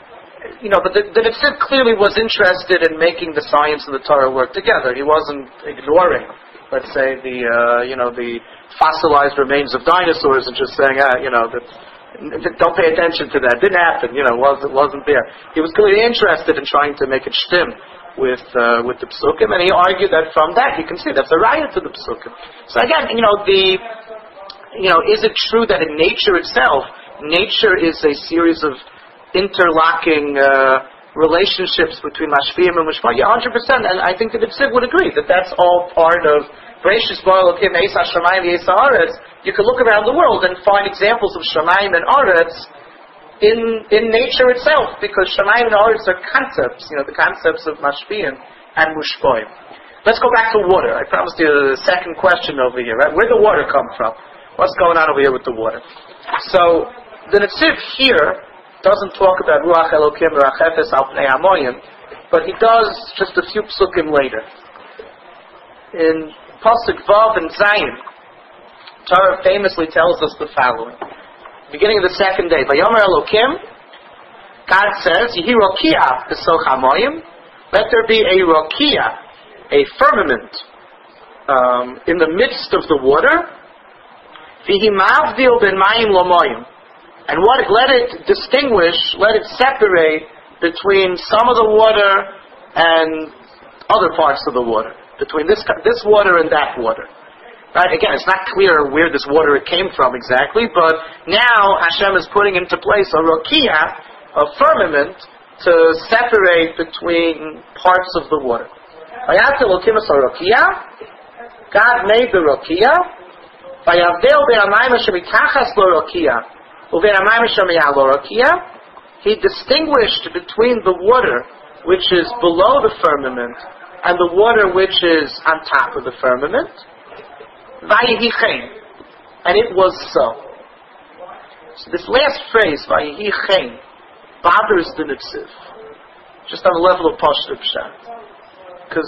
You know, but the, the Netziv clearly was interested in making the science and the Torah work together. He wasn't ignoring, let's say, the, uh, you know, the fossilized remains of dinosaurs and just saying, ah, you know, that, don't pay attention to that. Didn't happen. You know, wasn't wasn't there. He was clearly interested in trying to make it shtim with uh, with the psukim, and he argued that from that you can see that's a riot to the psukim. So again, you know, the you know, is it true that in nature itself, nature is a series of interlocking uh, relationships between mashpiyim and mishpah? Yeah, one hundred percent. And I think that the Netziv would agree that that's all part of Bereshis bara Elokim Eis HaShamayim v'Eis HaAretz. You can look around the world and find examples of Shamayim and Aretz in in nature itself, because Shamayim and Aretz are concepts, you know, the concepts of Mashpiyim and Mushpoim. Let's go back to water. I promised you the second question over here, right? Where did the water come from? What's going on over here with the water? So, the Netziv here doesn't talk about Ruach Elokim Ruach Efes Al Pnei Hamoyim, but he does just a few psukim later. In Pasuk Vav and Zayin, Torah famously tells us the following. Beginning of the second day, Vayomer Elokim, God says, Yehi Rokia B'soch Hamoyim, let there be a Rokia, a firmament, um, in the midst of the water, V'hi Mavdil Ben Mayim Lomoyim, and what let it distinguish, let it separate between some of the water and other parts of the water, between this this water and that water. Right? Again, it's not clear where this water it came from exactly, but now Hashem is putting into place a rokia, a firmament, to separate between parts of the water. God made the rokia. He distinguished between the water which is below the firmament and the water which is on top of the firmament. Vayihi chen, and it was so. So this last phrase, Vayihi chen, bothers the Netziv, just on the level of Pashut Pshat. Because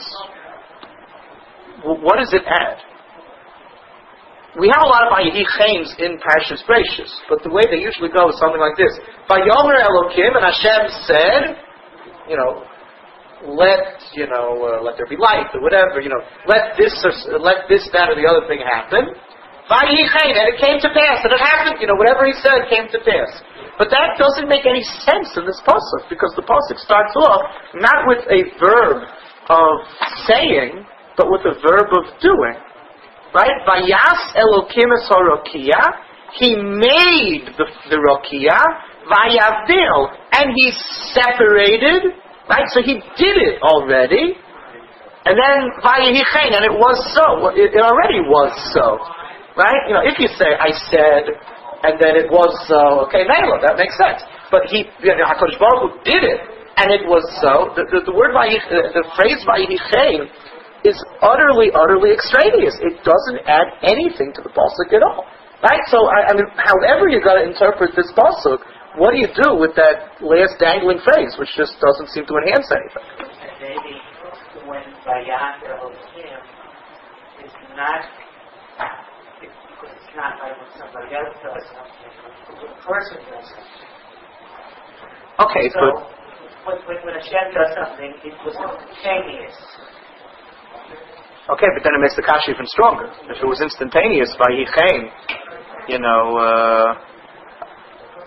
what does it add? We have a lot of Vayihi chens in Parshas Bereshis, but the way they usually go is something like this: Vayomer Elokim, and Hashem said, you know, let you know, uh, let there be light or whatever, you know, let this, or, let this, that, or the other thing happen. Vayihi chen, and it came to pass, and it happened. You know, whatever he said came to pass. But that doesn't make any sense in this pasuk, because the pasuk starts off not with a verb of saying, but with a verb of doing. Right? Vayas Elokim es harokia, he made the, the rokia, vayavdil, and he separated. Right? So he did it already. And then vayihi chen, and it was so. It, it already was so. Right? You know, if you say, I said, and then it was so, okay, Nayla, that makes sense. But he, you know, HaKadosh Baruch Hu did it, and it was so. The, the, the word vayihi, the, the phrase vayihi chen is utterly, utterly extraneous. It doesn't add anything to the pasuk at all. Right? So, I, I mean, however you're going to interpret this pasuk, what do you do with that last dangling phrase, which just doesn't seem to enhance anything? And maybe when Vayas Elokim is not, because it's not like when somebody else does something, when a person does something. Okay, so, but when, when, when Hashem does something, it was instantaneous. Okay, but then it makes the kasha even stronger. If it was instantaneous, Vayihi chen, you know, uh,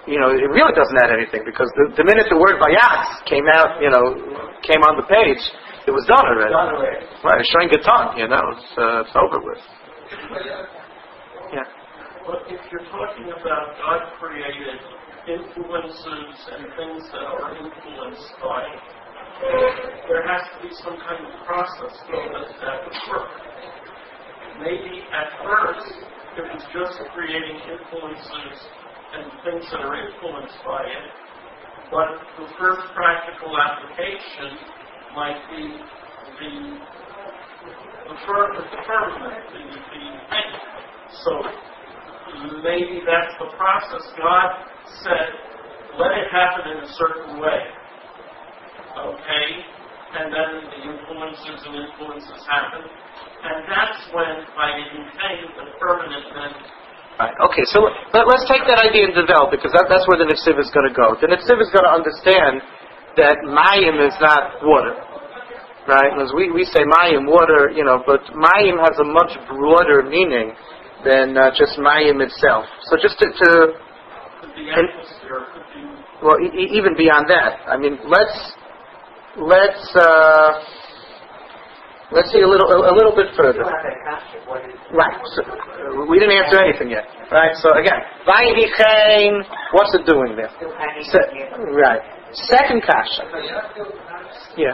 you know, it really doesn't add anything because the, the minute the word Vayatz came out, you know, came on the page, it was done already. Done already. Right, shrink a tongue, you know, it's, uh, it's over with. Yeah. But if you're talking about God created influences and things that are influenced by, there has to be some kind of process though that that would work. Maybe at first it was just creating influences and things that are influenced by it, but the first practical application might be the the, fir- the firmament, the, the so maybe that's the process. God said, let it happen in a certain way. Okay? And then the influences and influences happen. And that's when, by anything, the permanent then. Right. Okay, so let, let's take that idea and develop it, because that, that's where the Netziv is going to go. The Netziv is going to understand that Mayim is not water. Right? As we, we say Mayim, water, you know, but Mayim has a much broader meaning than uh, just Mayim itself. So just to... to could be atmosphere, could be... Well, e- even beyond that. I mean, let's... Let's... Uh, let's see a little a, a little bit further. Right. So, uh, we didn't answer anything yet. Right? So again, Vayichain, what's it doing there? Se- right. Second kasha. Yeah.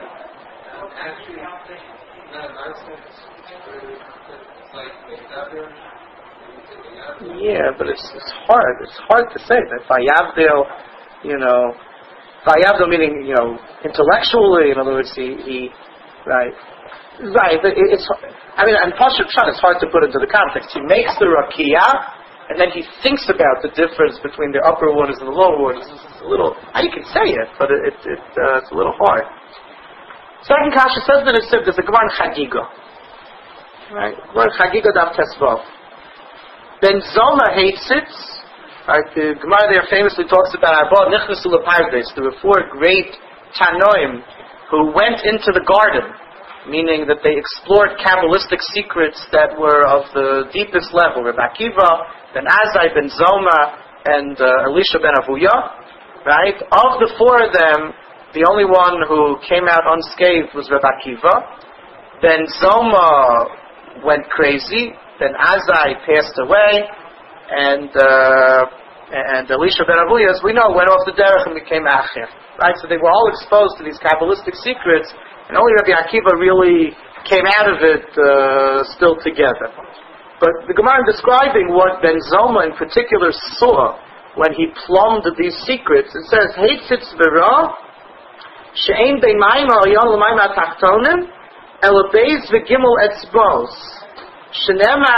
Yeah, but it's it's hard. It's hard to say that Vayavdil, you know, Vayavdil meaning, you know, intellectually, in other words, he, he right, right. It, it's, I mean, and Pashat Pshat, it's hard to put into the context. He makes the Rakiyah, and then he thinks about the difference between the upper waters and the lower waters. It's a little, you can say it, but it, it, it uh, it's a little hard. Second kasha says that it's there's a Gemara Chagiga, right? Gemara Chagiga Daf Tesvav. Ben Zoma hates it. Right, the Gemara there famously talks about Arba Nichnasu Lepardes. There were four great Tanoim who went into the garden, meaning that they explored Kabbalistic secrets that were of the deepest level. Rabbi Akiva, Ben Azai, Ben Zoma, and uh, Elisha Ben Avuya. Right? Of the four of them, the only one who came out unscathed was Rabbi Akiva. Ben Zoma went crazy. Then Azai passed away, and uh, and Elisha ben Avuya, as we know, went off the derech and became Acher. Right, so they were all exposed to these Kabbalistic secrets, and only Rabbi Akiva really came out of it uh, still together. But the Gemara describing what Ben Zoma in particular saw when he plumbed these secrets, it says, "Heitzitz v'ra she'ein bein mayim ha'olyon l'mayim ha'tachtonim elo beis v'gimel etzbos." Ben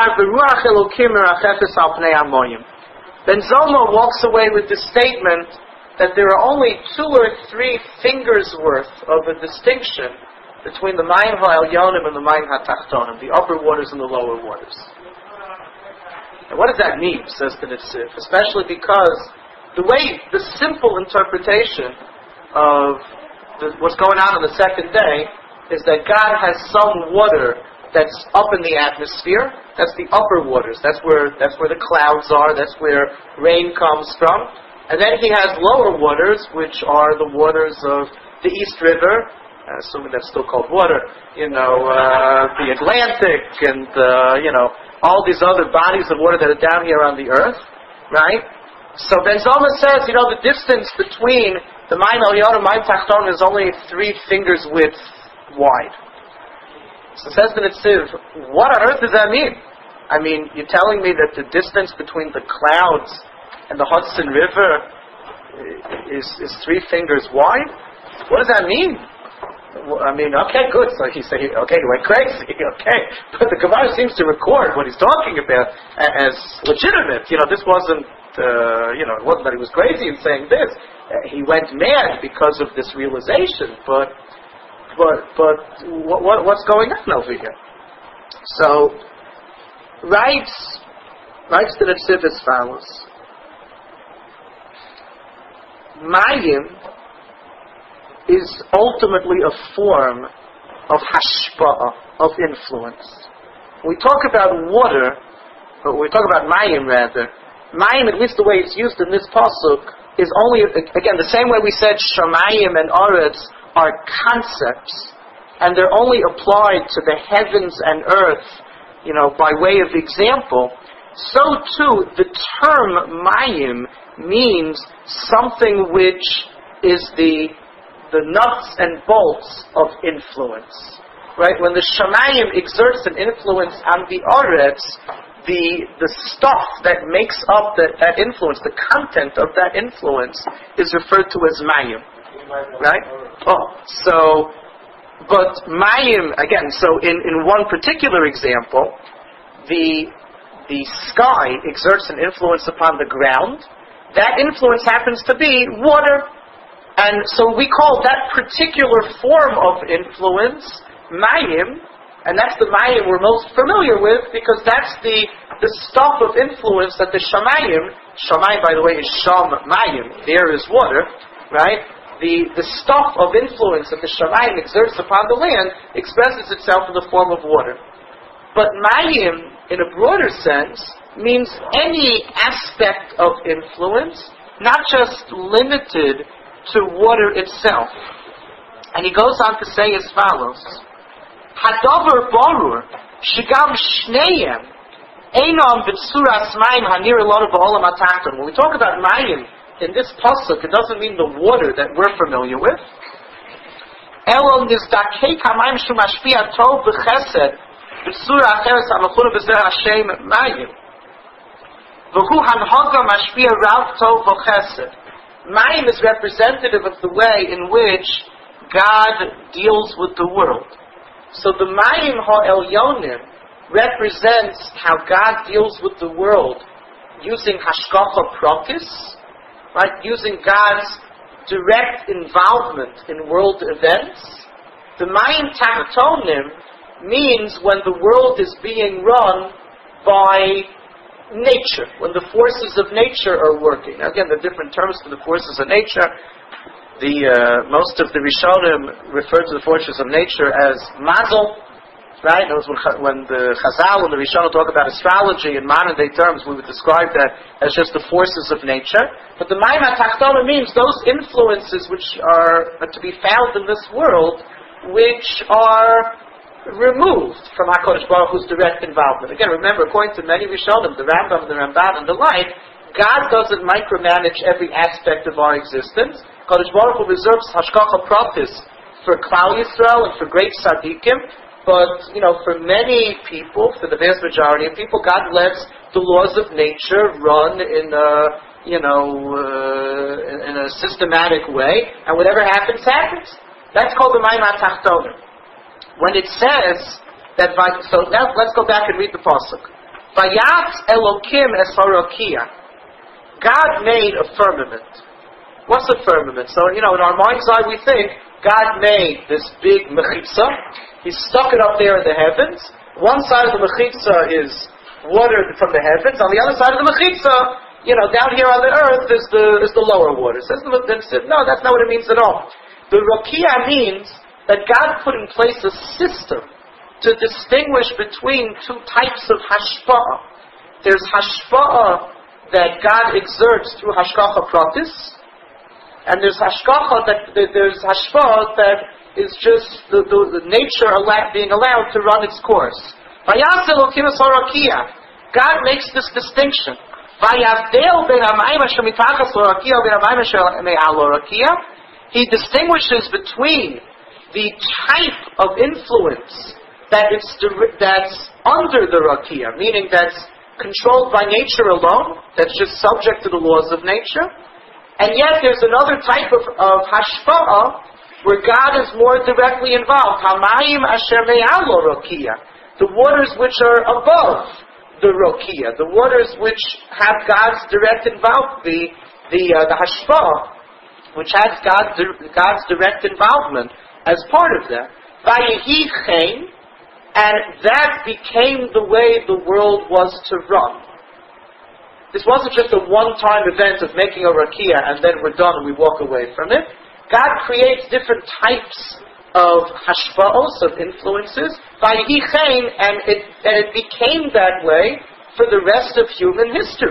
Zoma walks away with the statement that there are only two or three fingers worth of a distinction between the Mayim HaElyonim and the Mayim HaTachtonim, the upper waters and the lower waters. And what does that mean, says the Netziv? Especially because the way, the simple interpretation of the, what's going on on the second day is that God has some water that's up in the atmosphere. That's the upper waters. That's where that's where the clouds are. That's where rain comes from. And then he has lower waters, which are the waters of the East River, assuming that's still called water. You know, uh, the Atlantic, and uh, you know all these other bodies of water that are down here on the earth, right? So Ben Zoma says, you know, the distance between the Mayim Elyon and Mayim Tachton is only three fingers width wide. So says the Netziv, what on earth does that mean? I mean, you're telling me that the distance between the clouds and the Hudson River is, is three fingers wide? What does that mean? I mean, okay, good. So he said, okay, he went crazy, okay. But the Gemara seems to record what he's talking about as legitimate. You know, this wasn't, uh, you know, it wasn't that he was crazy in saying this. Uh, he went mad because of this realization, but But but what, what what's going on over here? So writes writes the Netziv as follows: Mayim is ultimately a form of hashpa'ah, of influence. When we talk about water, or we talk about Mayim rather, Mayim, at least the way it's used in this pasuk, is only, again, the same way we said Shamayim and Aretz are concepts, and they're only applied to the heavens and earth, you know, by way of example, so too the term Mayim means something which is the the nuts and bolts of influence. Right? When the Shamayim exerts an influence on the Aretz, the the stuff that makes up that, that influence, the content of that influence, is referred to as Mayim. Right? Oh, so, but Mayim, again, so in, in one particular example, the the sky exerts an influence upon the ground. That influence happens to be water. And so we call that particular form of influence Mayim, and that's the Mayim we're most familiar with, because that's the, the stuff of influence that the Shamayim, Shamayim, by the way, is Sham Mayim, there is water, right? The, the stuff of influence that the Shamayim exerts upon the land expresses itself in the form of water. But Mayim, in a broader sense, means any aspect of influence, not just limited to water itself. And he goes on to say as follows: Hadavar barur shigam shneihem einam b'tzuras mayim hanir elonu b'olam hatachton. When we talk about mayim in this pasuk, it doesn't mean the water that we're familiar with. Elo nizdakei kamayim shu mashpia tov b'chesed b'tzura acheres hamachuna b'zeh Hashem mayim. V'hu hanhaga mashpia rav tov v'chesed. Mayim is representative of the way in which God deals with the world. So the Mayim ha'elyonim represents how God deals with the world using hashgacha pratis, right? Using God's direct involvement in world events. The Mayim tachtonim means when the world is being run by nature, when the forces of nature are working. Now, again, there are different terms for the forces of nature. The uh, most of the Rishonim refer to the forces of nature as mazel, right? When the Chazal and the Rishonim talk about astrology in modern day terms, we would describe that as just the forces of nature. But the Mayim HaTachtona means those influences which are to be found in this world, which are removed from HaKadosh Baruch Hu's direct involvement. Again, remember, according to many Rishonim, the Rambam, the Ramban, and the like, God doesn't micromanage every aspect of our existence. HaKadosh Baruch Hu reserves hashgacha pratis for Klal Yisrael and for great tzaddikim, but, you know, for many people, for the vast majority of people, God lets the laws of nature run in a, you know, uh, in a systematic way, and whatever happens, happens. That's called the Mayim HaTachtonim. When it says that, by, so now let's go back and read the pasuk. Vayatz Elokim es harakia. God made a firmament. What's a firmament? So, you know, in our mind's eye we think God made this big mechitza. He stuck it up there in the heavens. One side of the mechitza is water from the heavens. On the other side of the mechitza, you know, down here on the earth is the is the lower water. Says no, that's not what it means at all. The rakia means that God put in place a system to distinguish between two types of hashpa'ah. There's hashpa'ah that God exerts through hashgacha pratis, and there's hashgacha that there's hashpa'ah that is just the, the, the nature allow, being allowed to run its course. God makes this distinction. He distinguishes between the type of influence that it's that's under the rakia, meaning that's controlled by nature alone, that's just subject to the laws of nature, and yet there's another type of, of hashpa'ah where God is more directly involved. Hamayim asher me'alo rakia, the waters which are above the rakia, the waters which have God's direct involvement, the the uh, the hashpa'ah, which has God's God's direct involvement as part of that. Vayehi chen, and that became the way the world was to run. This wasn't just a one-time event of making a rakia and then we're done and we walk away from it. God creates different types of hashpa'os, of influences, vayehi chen, and it, and it became that way for the rest of human history.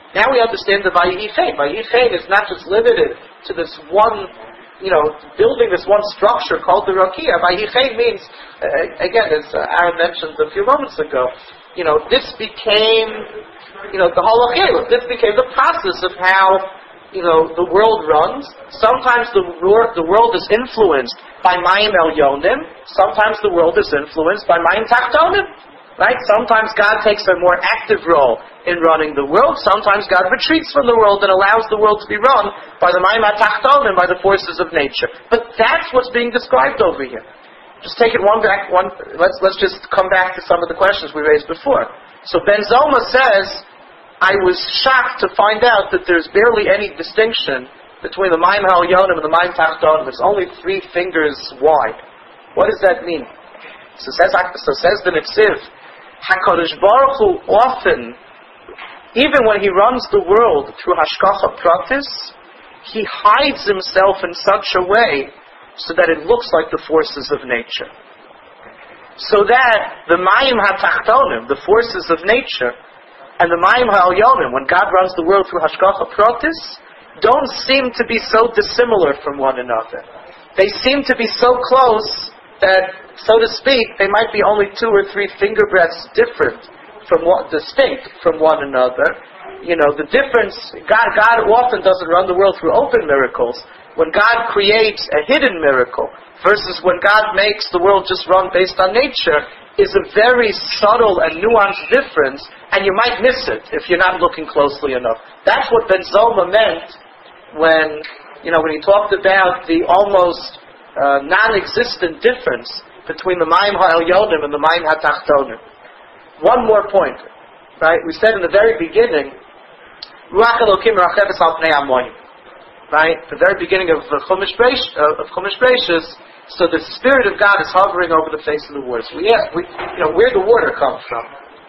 Now we understand the Vayichein. Vayichein is not just limited to this one, you know, building this one structure called the Rakia. Vayichein means, uh, again, as uh, Aaron mentioned a few moments ago, you know, this became, you know, the whole Achelut. This became the process of how, you know, the world runs. Sometimes the, wor- the world is influenced by Mayim Elyonim. Sometimes the world is influenced by Mayim Tachtonim. Right? Sometimes God takes a more active role in running the world. Sometimes God retreats from the world and allows the world to be run by the Mayim HaTachtonim, by the forces of nature. But that's what's being described over here. Just take it one back. One. Let's let's just come back to some of the questions we raised before. So Ben Zoma says, I was shocked to find out that there's barely any distinction between the Mayim HaElyonim and the Mayim Tachtonim. It's only three fingers wide. What does that mean? So says so says the Netziv. HaKadosh Baruch Hu often, even when He runs the world through Hashgacha Pratis, He hides Himself in such a way so that it looks like the forces of nature. So that the Mayim HaTachtonim, the forces of nature, and the Mayim HaElyonim, when God runs the world through Hashgacha Pratis, don't seem to be so dissimilar from one another. They seem to be so close that, so to speak, they might be only two or three finger breadths different from what, distinct from one another. You know, the difference, God, God often doesn't run the world through open miracles. When God creates a hidden miracle versus when God makes the world just run based on nature is a very subtle and nuanced difference, and you might miss it if you're not looking closely enough. That's what Ben Zoma meant when, you know, when he talked about the almost Uh, non-existent difference between the Mayim HaElyonim and the Mayim HaTachtonim. One more point, right? We said in the very beginning, Ruach Elokim Merachefes Al Pnei Hamoyim, right? The very beginning of uh, Chumash Bereishis, uh, of Chumash Bereishis, so the Spirit of God is hovering over the face of the waters. We ask, we, you know, where the water comes from.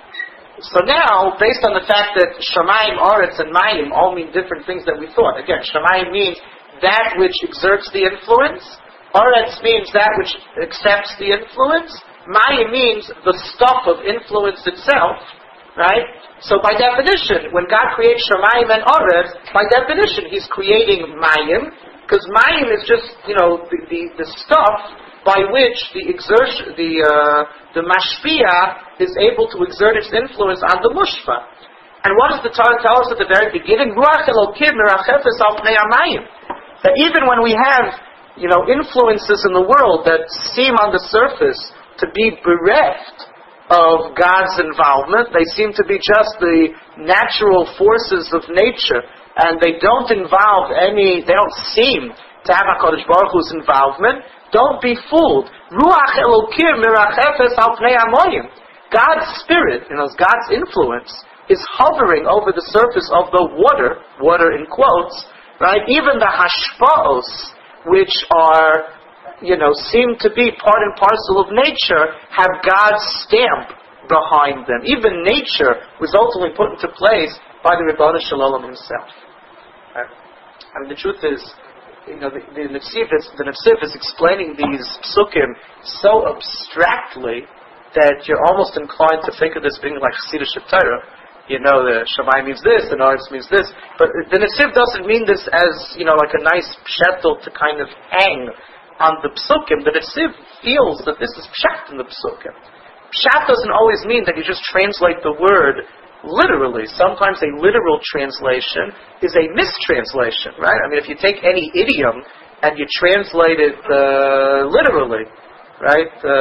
So now, based on the fact that Shamayim, Aretz, and Mayim all mean different things than we thought. Again, Shamayim means that which exerts the influence. Aretz means that which accepts the influence. Mayim means the stuff of influence itself, right? So by definition, when God creates Shamayim and Aretz, by definition He's creating Mayim, because Mayim is just, you know, the, the, the stuff by which the exertion, the uh, the Mashpia is able to exert its influence on the Mushfa. And what does the Torah tell us at the very beginning? Ruach Elokim Merachefes Al Pnei Hamayim. That even when we have, you know, influences in the world that seem on the surface to be bereft of God's involvement, they seem to be just the natural forces of nature, and they don't involve any, they don't seem to have HaKadosh Baruch Hu's involvement. Don't be fooled. Ruach Elokim Merachefes Al Pnei Hamoyim. God's Spirit, you know, God's influence, is hovering over the surface of the water, water in quotes, right? Even the hashpa'os, which are, you know, seem to be part and parcel of nature, have God's stamp behind them. Even nature was ultimately put into place by the Ribono Shel Olam Himself. Right? I mean, the truth is, you know, the, the Netziv is, the Netziv is explaining these psukim so abstractly that you're almost inclined to think of this being like Chassidish Torah. You know, the Shammai means this, and Aretz means this. But the Netziv doesn't mean this as, you know, like a nice pshetel to kind of hang on the psukim. The Netziv feels that this is pshat in the psukim. Pshat doesn't always mean that you just translate the word literally. Sometimes a literal translation is a mistranslation, right? I mean, if you take any idiom and you translate it uh, literally, right? Uh,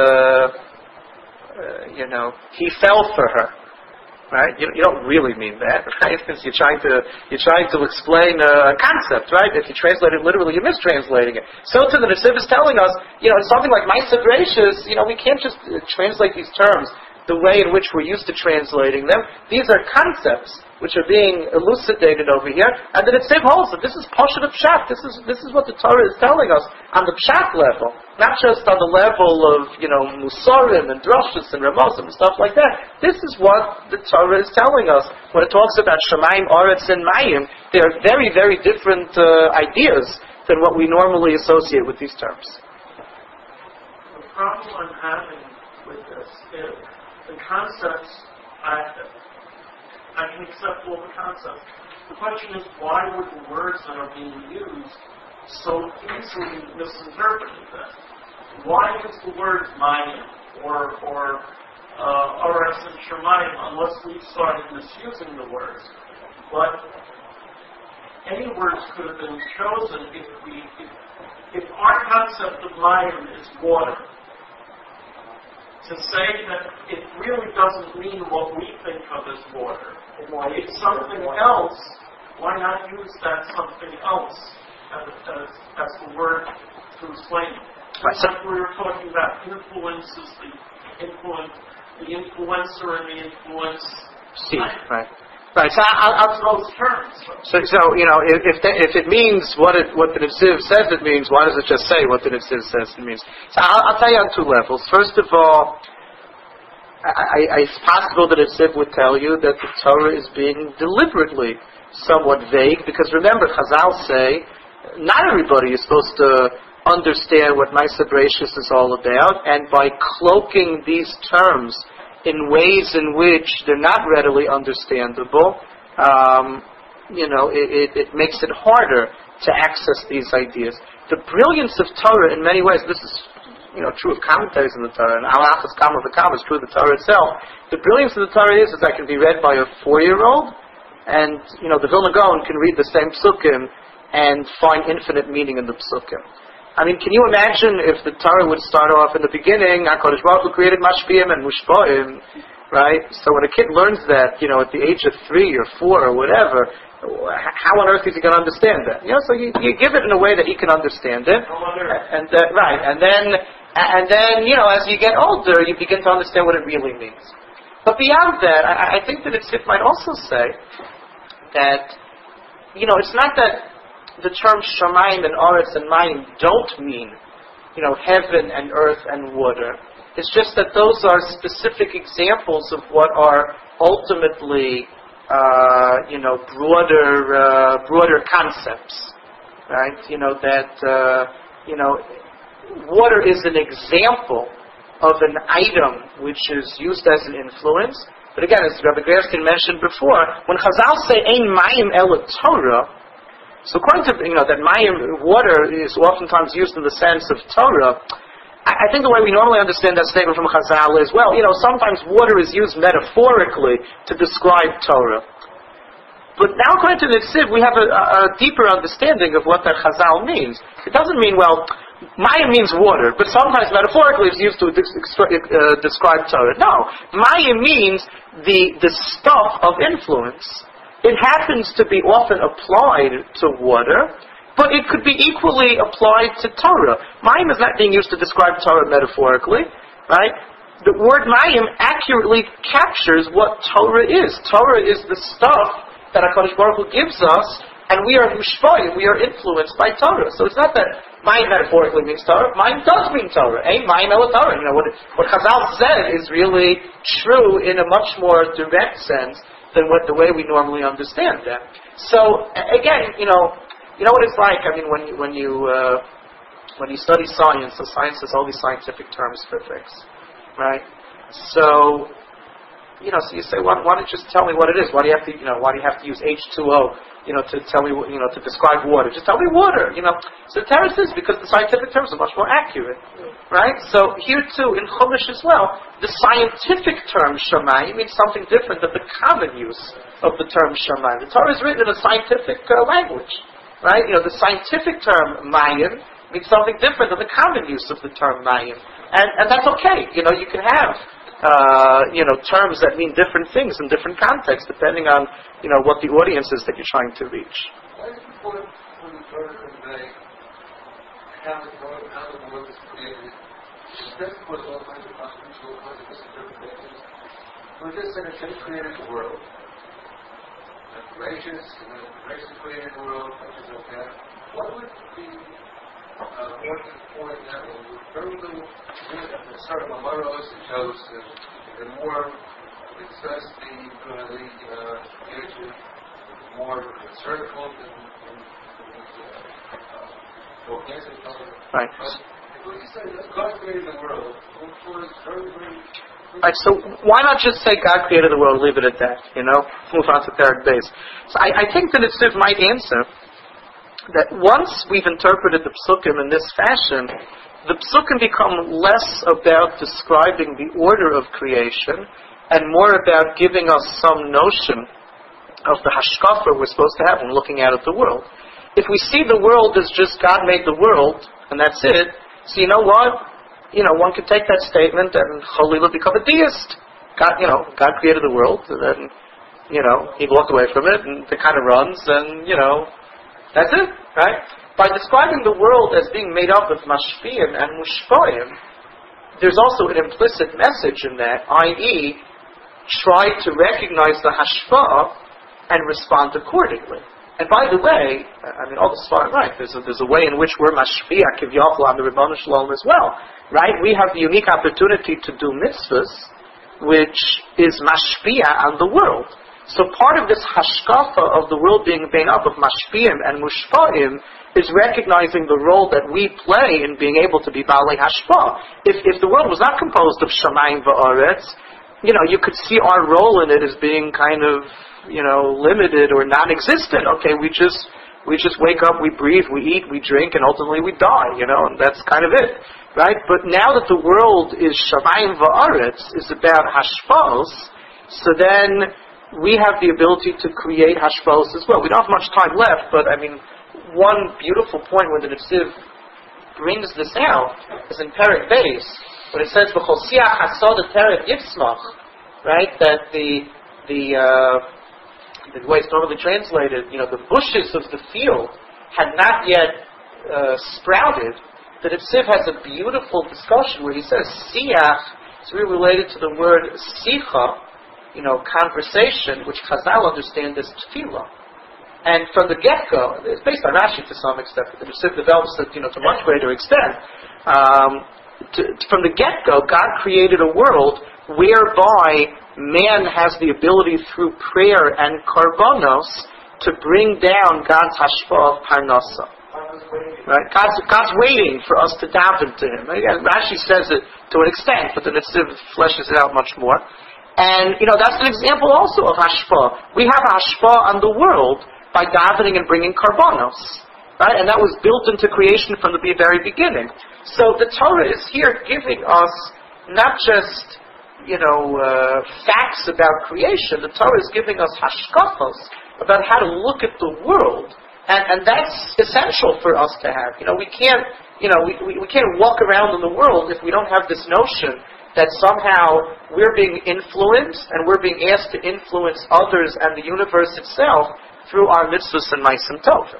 uh, you know, he fell for her. Right? You, you don't really mean that, right? Because you're trying to you're trying to explain a concept, right? If you translate it literally, you're mistranslating it. So too, the Netziv is telling us, you know, something like Ma'aseh Bereishis, you know, we can't just translate these terms the way in which we're used to translating them. These are concepts which are being elucidated over here, and the Netziv holds that this is Pashut of Pshat. This is this is what the Torah is telling us on the Pshat level, not just on the level of, you know, Musarim and Drashos and Ramosim and stuff like that. This is what the Torah is telling us when it talks about Shamayim, Aretz, and Mayim. They are very, very different uh, ideas than what we normally associate with these terms. The problem I'm having with this is the concepts, I, I can accept all the concepts, The question is, why were the words that are being used so easily misinterpreted then? Why is the word Mayim or, or uh, Oretz and Shemayim unless we started misusing the words? But any words could have been chosen if we, if, if our concept of Mayim is water, to say that it really doesn't mean what we think of as water. It's something else. Why not use that something else as, as, as the word to explain it? Right, so we were talking about influences, the influence, the influencer and the influence. see, right. Right, so I'll, I'll, those terms. so, so you know, if if, the, if it means what it what the Nitziv says it means, why does it just say what the Nitziv says it means? So I'll, I'll tell you on two levels. First of all, I, I, it's possible that Nitziv would tell you that the Torah is being deliberately somewhat vague, because remember, Chazal say not everybody is supposed to understand what Ma'aseh Bereishis is all about, and by cloaking these terms in ways in which they're not readily understandable, um, you know, it, it, it makes it harder to access these ideas. The brilliance of Torah, in many ways, this is, you know, true of commentaries in the Torah, and Al-Achas Kam of the Kam is true of the Torah itself. The brilliance of the Torah is, is that it can be read by a four-year-old, and, you know, the Vilna Gaon can read the same psukim and find infinite meaning in the psukim. I mean, can you imagine if the Torah would start off in the beginning, HaKadosh Baruch Hu created Mashpiyim and Mushpa'im, right? So when a kid learns that, you know, at the age of three or four or whatever, how on earth is he going to understand that? You know, so you, you give it in a way that he can understand it. And uh, right, and then, and then, you know, as you get older, you begin to understand what it really means. But beyond that, I, I think that it might also say that, you know, it's not that the terms Shamayim and Aretz and Mayim don't mean, you know, heaven and earth and water. It's just that those are specific examples of what are ultimately, uh, you know, broader, uh, broader concepts, right? You know that, uh, you know, water is an example of an item which is used as an influence. But again, as Rabbi Grerskin mentioned before, when Chazal say Ein Mayim Ela Torah, so according to, you know, that Mayim, water is oftentimes used in the sense of Torah, I, I think the way we normally understand that statement from Chazal is, well, you know, sometimes water is used metaphorically to describe Torah. But now according to the Nitziv, we have a, a deeper understanding of what that Chazal means. It doesn't mean, well, Mayim means water, but sometimes metaphorically it's used to de- uh, describe Torah. No, Mayim means the, the stuff of influence. It happens to be often applied to water, but it could be equally applied to Torah. Mayim is not being used to describe Torah metaphorically, right? The word Mayim accurately captures what Torah is. Torah is the stuff that HaKadosh Baruch Hu gives us, and we are mushpayim, we are influenced by Torah. So it's not that Mayim metaphorically means Torah. Mayim does mean Torah. Ein Mayim Ela Torah. You know, what, what Chazal said is really true in a much more direct sense than what the way we normally understand that. So again, you know, you know what it's like. I mean, when you when you uh, when you study science, so science has all these scientific terms for things, right? So you know, so you say, why, why don't you just tell me what it is? Why do you have to, you know, why do you have to use H two O, you know, to tell me, you know, to describe water? Just tell me water, you know. So the Torah says because the scientific terms are much more accurate, right? So here too, in Chumash as well, the scientific term Shamayim means something different than the common use of the term Shamayim. The Torah is written in a scientific uh, language, right? You know, the scientific term Mayim means something different than the common use of the term Mayim, and and that's okay. You know, you can have. Uh, you know, terms that mean different things in different contexts, depending on, you know, what the audience is that you're trying to reach. Why is it important when the Torah convey how the world, how the world is created? That's of course all kinds of possibilities, all kinds of misinterpretations. We're just saying that they created the world. And gracious, and then gracious created the world, such as okay. What would be Uh, more to the point that was very little the sort of Amaros and shows that the more we discuss the uh, the uh, issue, more circle than right. But when you say that God created the world, which was very, very Right, so why not just say God created the world, leave it at that, you know? Move on to third base. So I, I think that it's might answer that once we've interpreted the psukim in this fashion, the psukim become less about describing the order of creation and more about giving us some notion of the hashkafa we're supposed to have when looking out at the world. If we see the world as just God made the world, and that's it, so you know what? You know, one could take that statement and Chalila become a deist. God, you know, God created the world, and then, you know, he walked away from it, and it kind of runs, and, you know, that's it, right? By describing the world as being made up of mashpiyim and mushpayim, there's also an implicit message in that, that is, try to recognize the hashpa'ah and respond accordingly. And by the way, I mean, all the Sfarim, right, there's a, there's a way in which we're mashpiyah kivyachol on the Ribbon Shalom as well, right? We have the unique opportunity to do mitzvahs, which is mashpiyah on the world. So part of this hashkafa of the world being made up of mashpiyim and mushpa'im is recognizing the role that we play in being able to be balei hashpa. If if the world was not composed of shamayim va'aretz, you know, you could see our role in it as being kind of, you know, limited or non-existent. Okay, we just we just wake up, we breathe, we eat, we drink, and ultimately we die. You know, and that's kind of it, right? But now that the world is shamayim va'aretz, is about hashpos, so then we have the ability to create hashpos as well. We don't have much time left, but I mean, one beautiful point where the Nitziv brings this out is in Perek Beis, when it says "B'chol siach hasod terev yitzmach," right? That the the uh, the way it's normally translated, you know, the bushes of the field had not yet uh, sprouted. The Nitziv has a beautiful discussion where he says siach is really related to the word sicha, you know, conversation, which Chazal understand as tefillah. And from the get-go, it's based on Rashi to some extent, but the Nitziv develops it, you know, to a much greater extent. Um, to, to, from the get-go, God created a world whereby man has the ability through prayer and karbonos to bring down God's hashpah of parnasa. Right? God's, God's waiting for us to daven to Him. Again, Rashi says it to an extent, but the Nitziv fleshes it out much more. And, you know, that's an example also of hashpah. We have hashpah on the world by davening and bringing karbonos. Right? And that was built into creation from the very beginning. So the Torah is here giving us not just, you know, uh, facts about creation. The Torah is giving us hashkafos about how to look at the world. And, and that's essential for us to have. You know, we can't, you know, we, we, we can't walk around in the world if we don't have this notion that somehow we're being influenced and we're being asked to influence others and the universe itself through our mitzvahs and ma'asim tovim.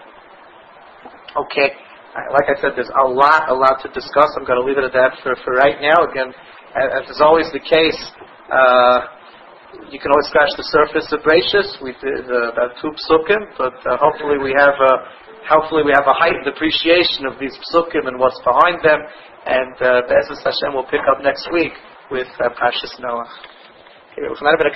Okay, like I said, there's a lot, a lot to discuss. I'm going to leave it at that for, for right now. Again, as is always the case, uh, you can always scratch the surface of Bereishis. We did uh, about two psukim, but uh, hopefully we have a hopefully we have a heightened appreciation of these psukim and what's behind them. And uh, Be'ezus Hashem will pick up next week with uh, Parshas Noach. Okay,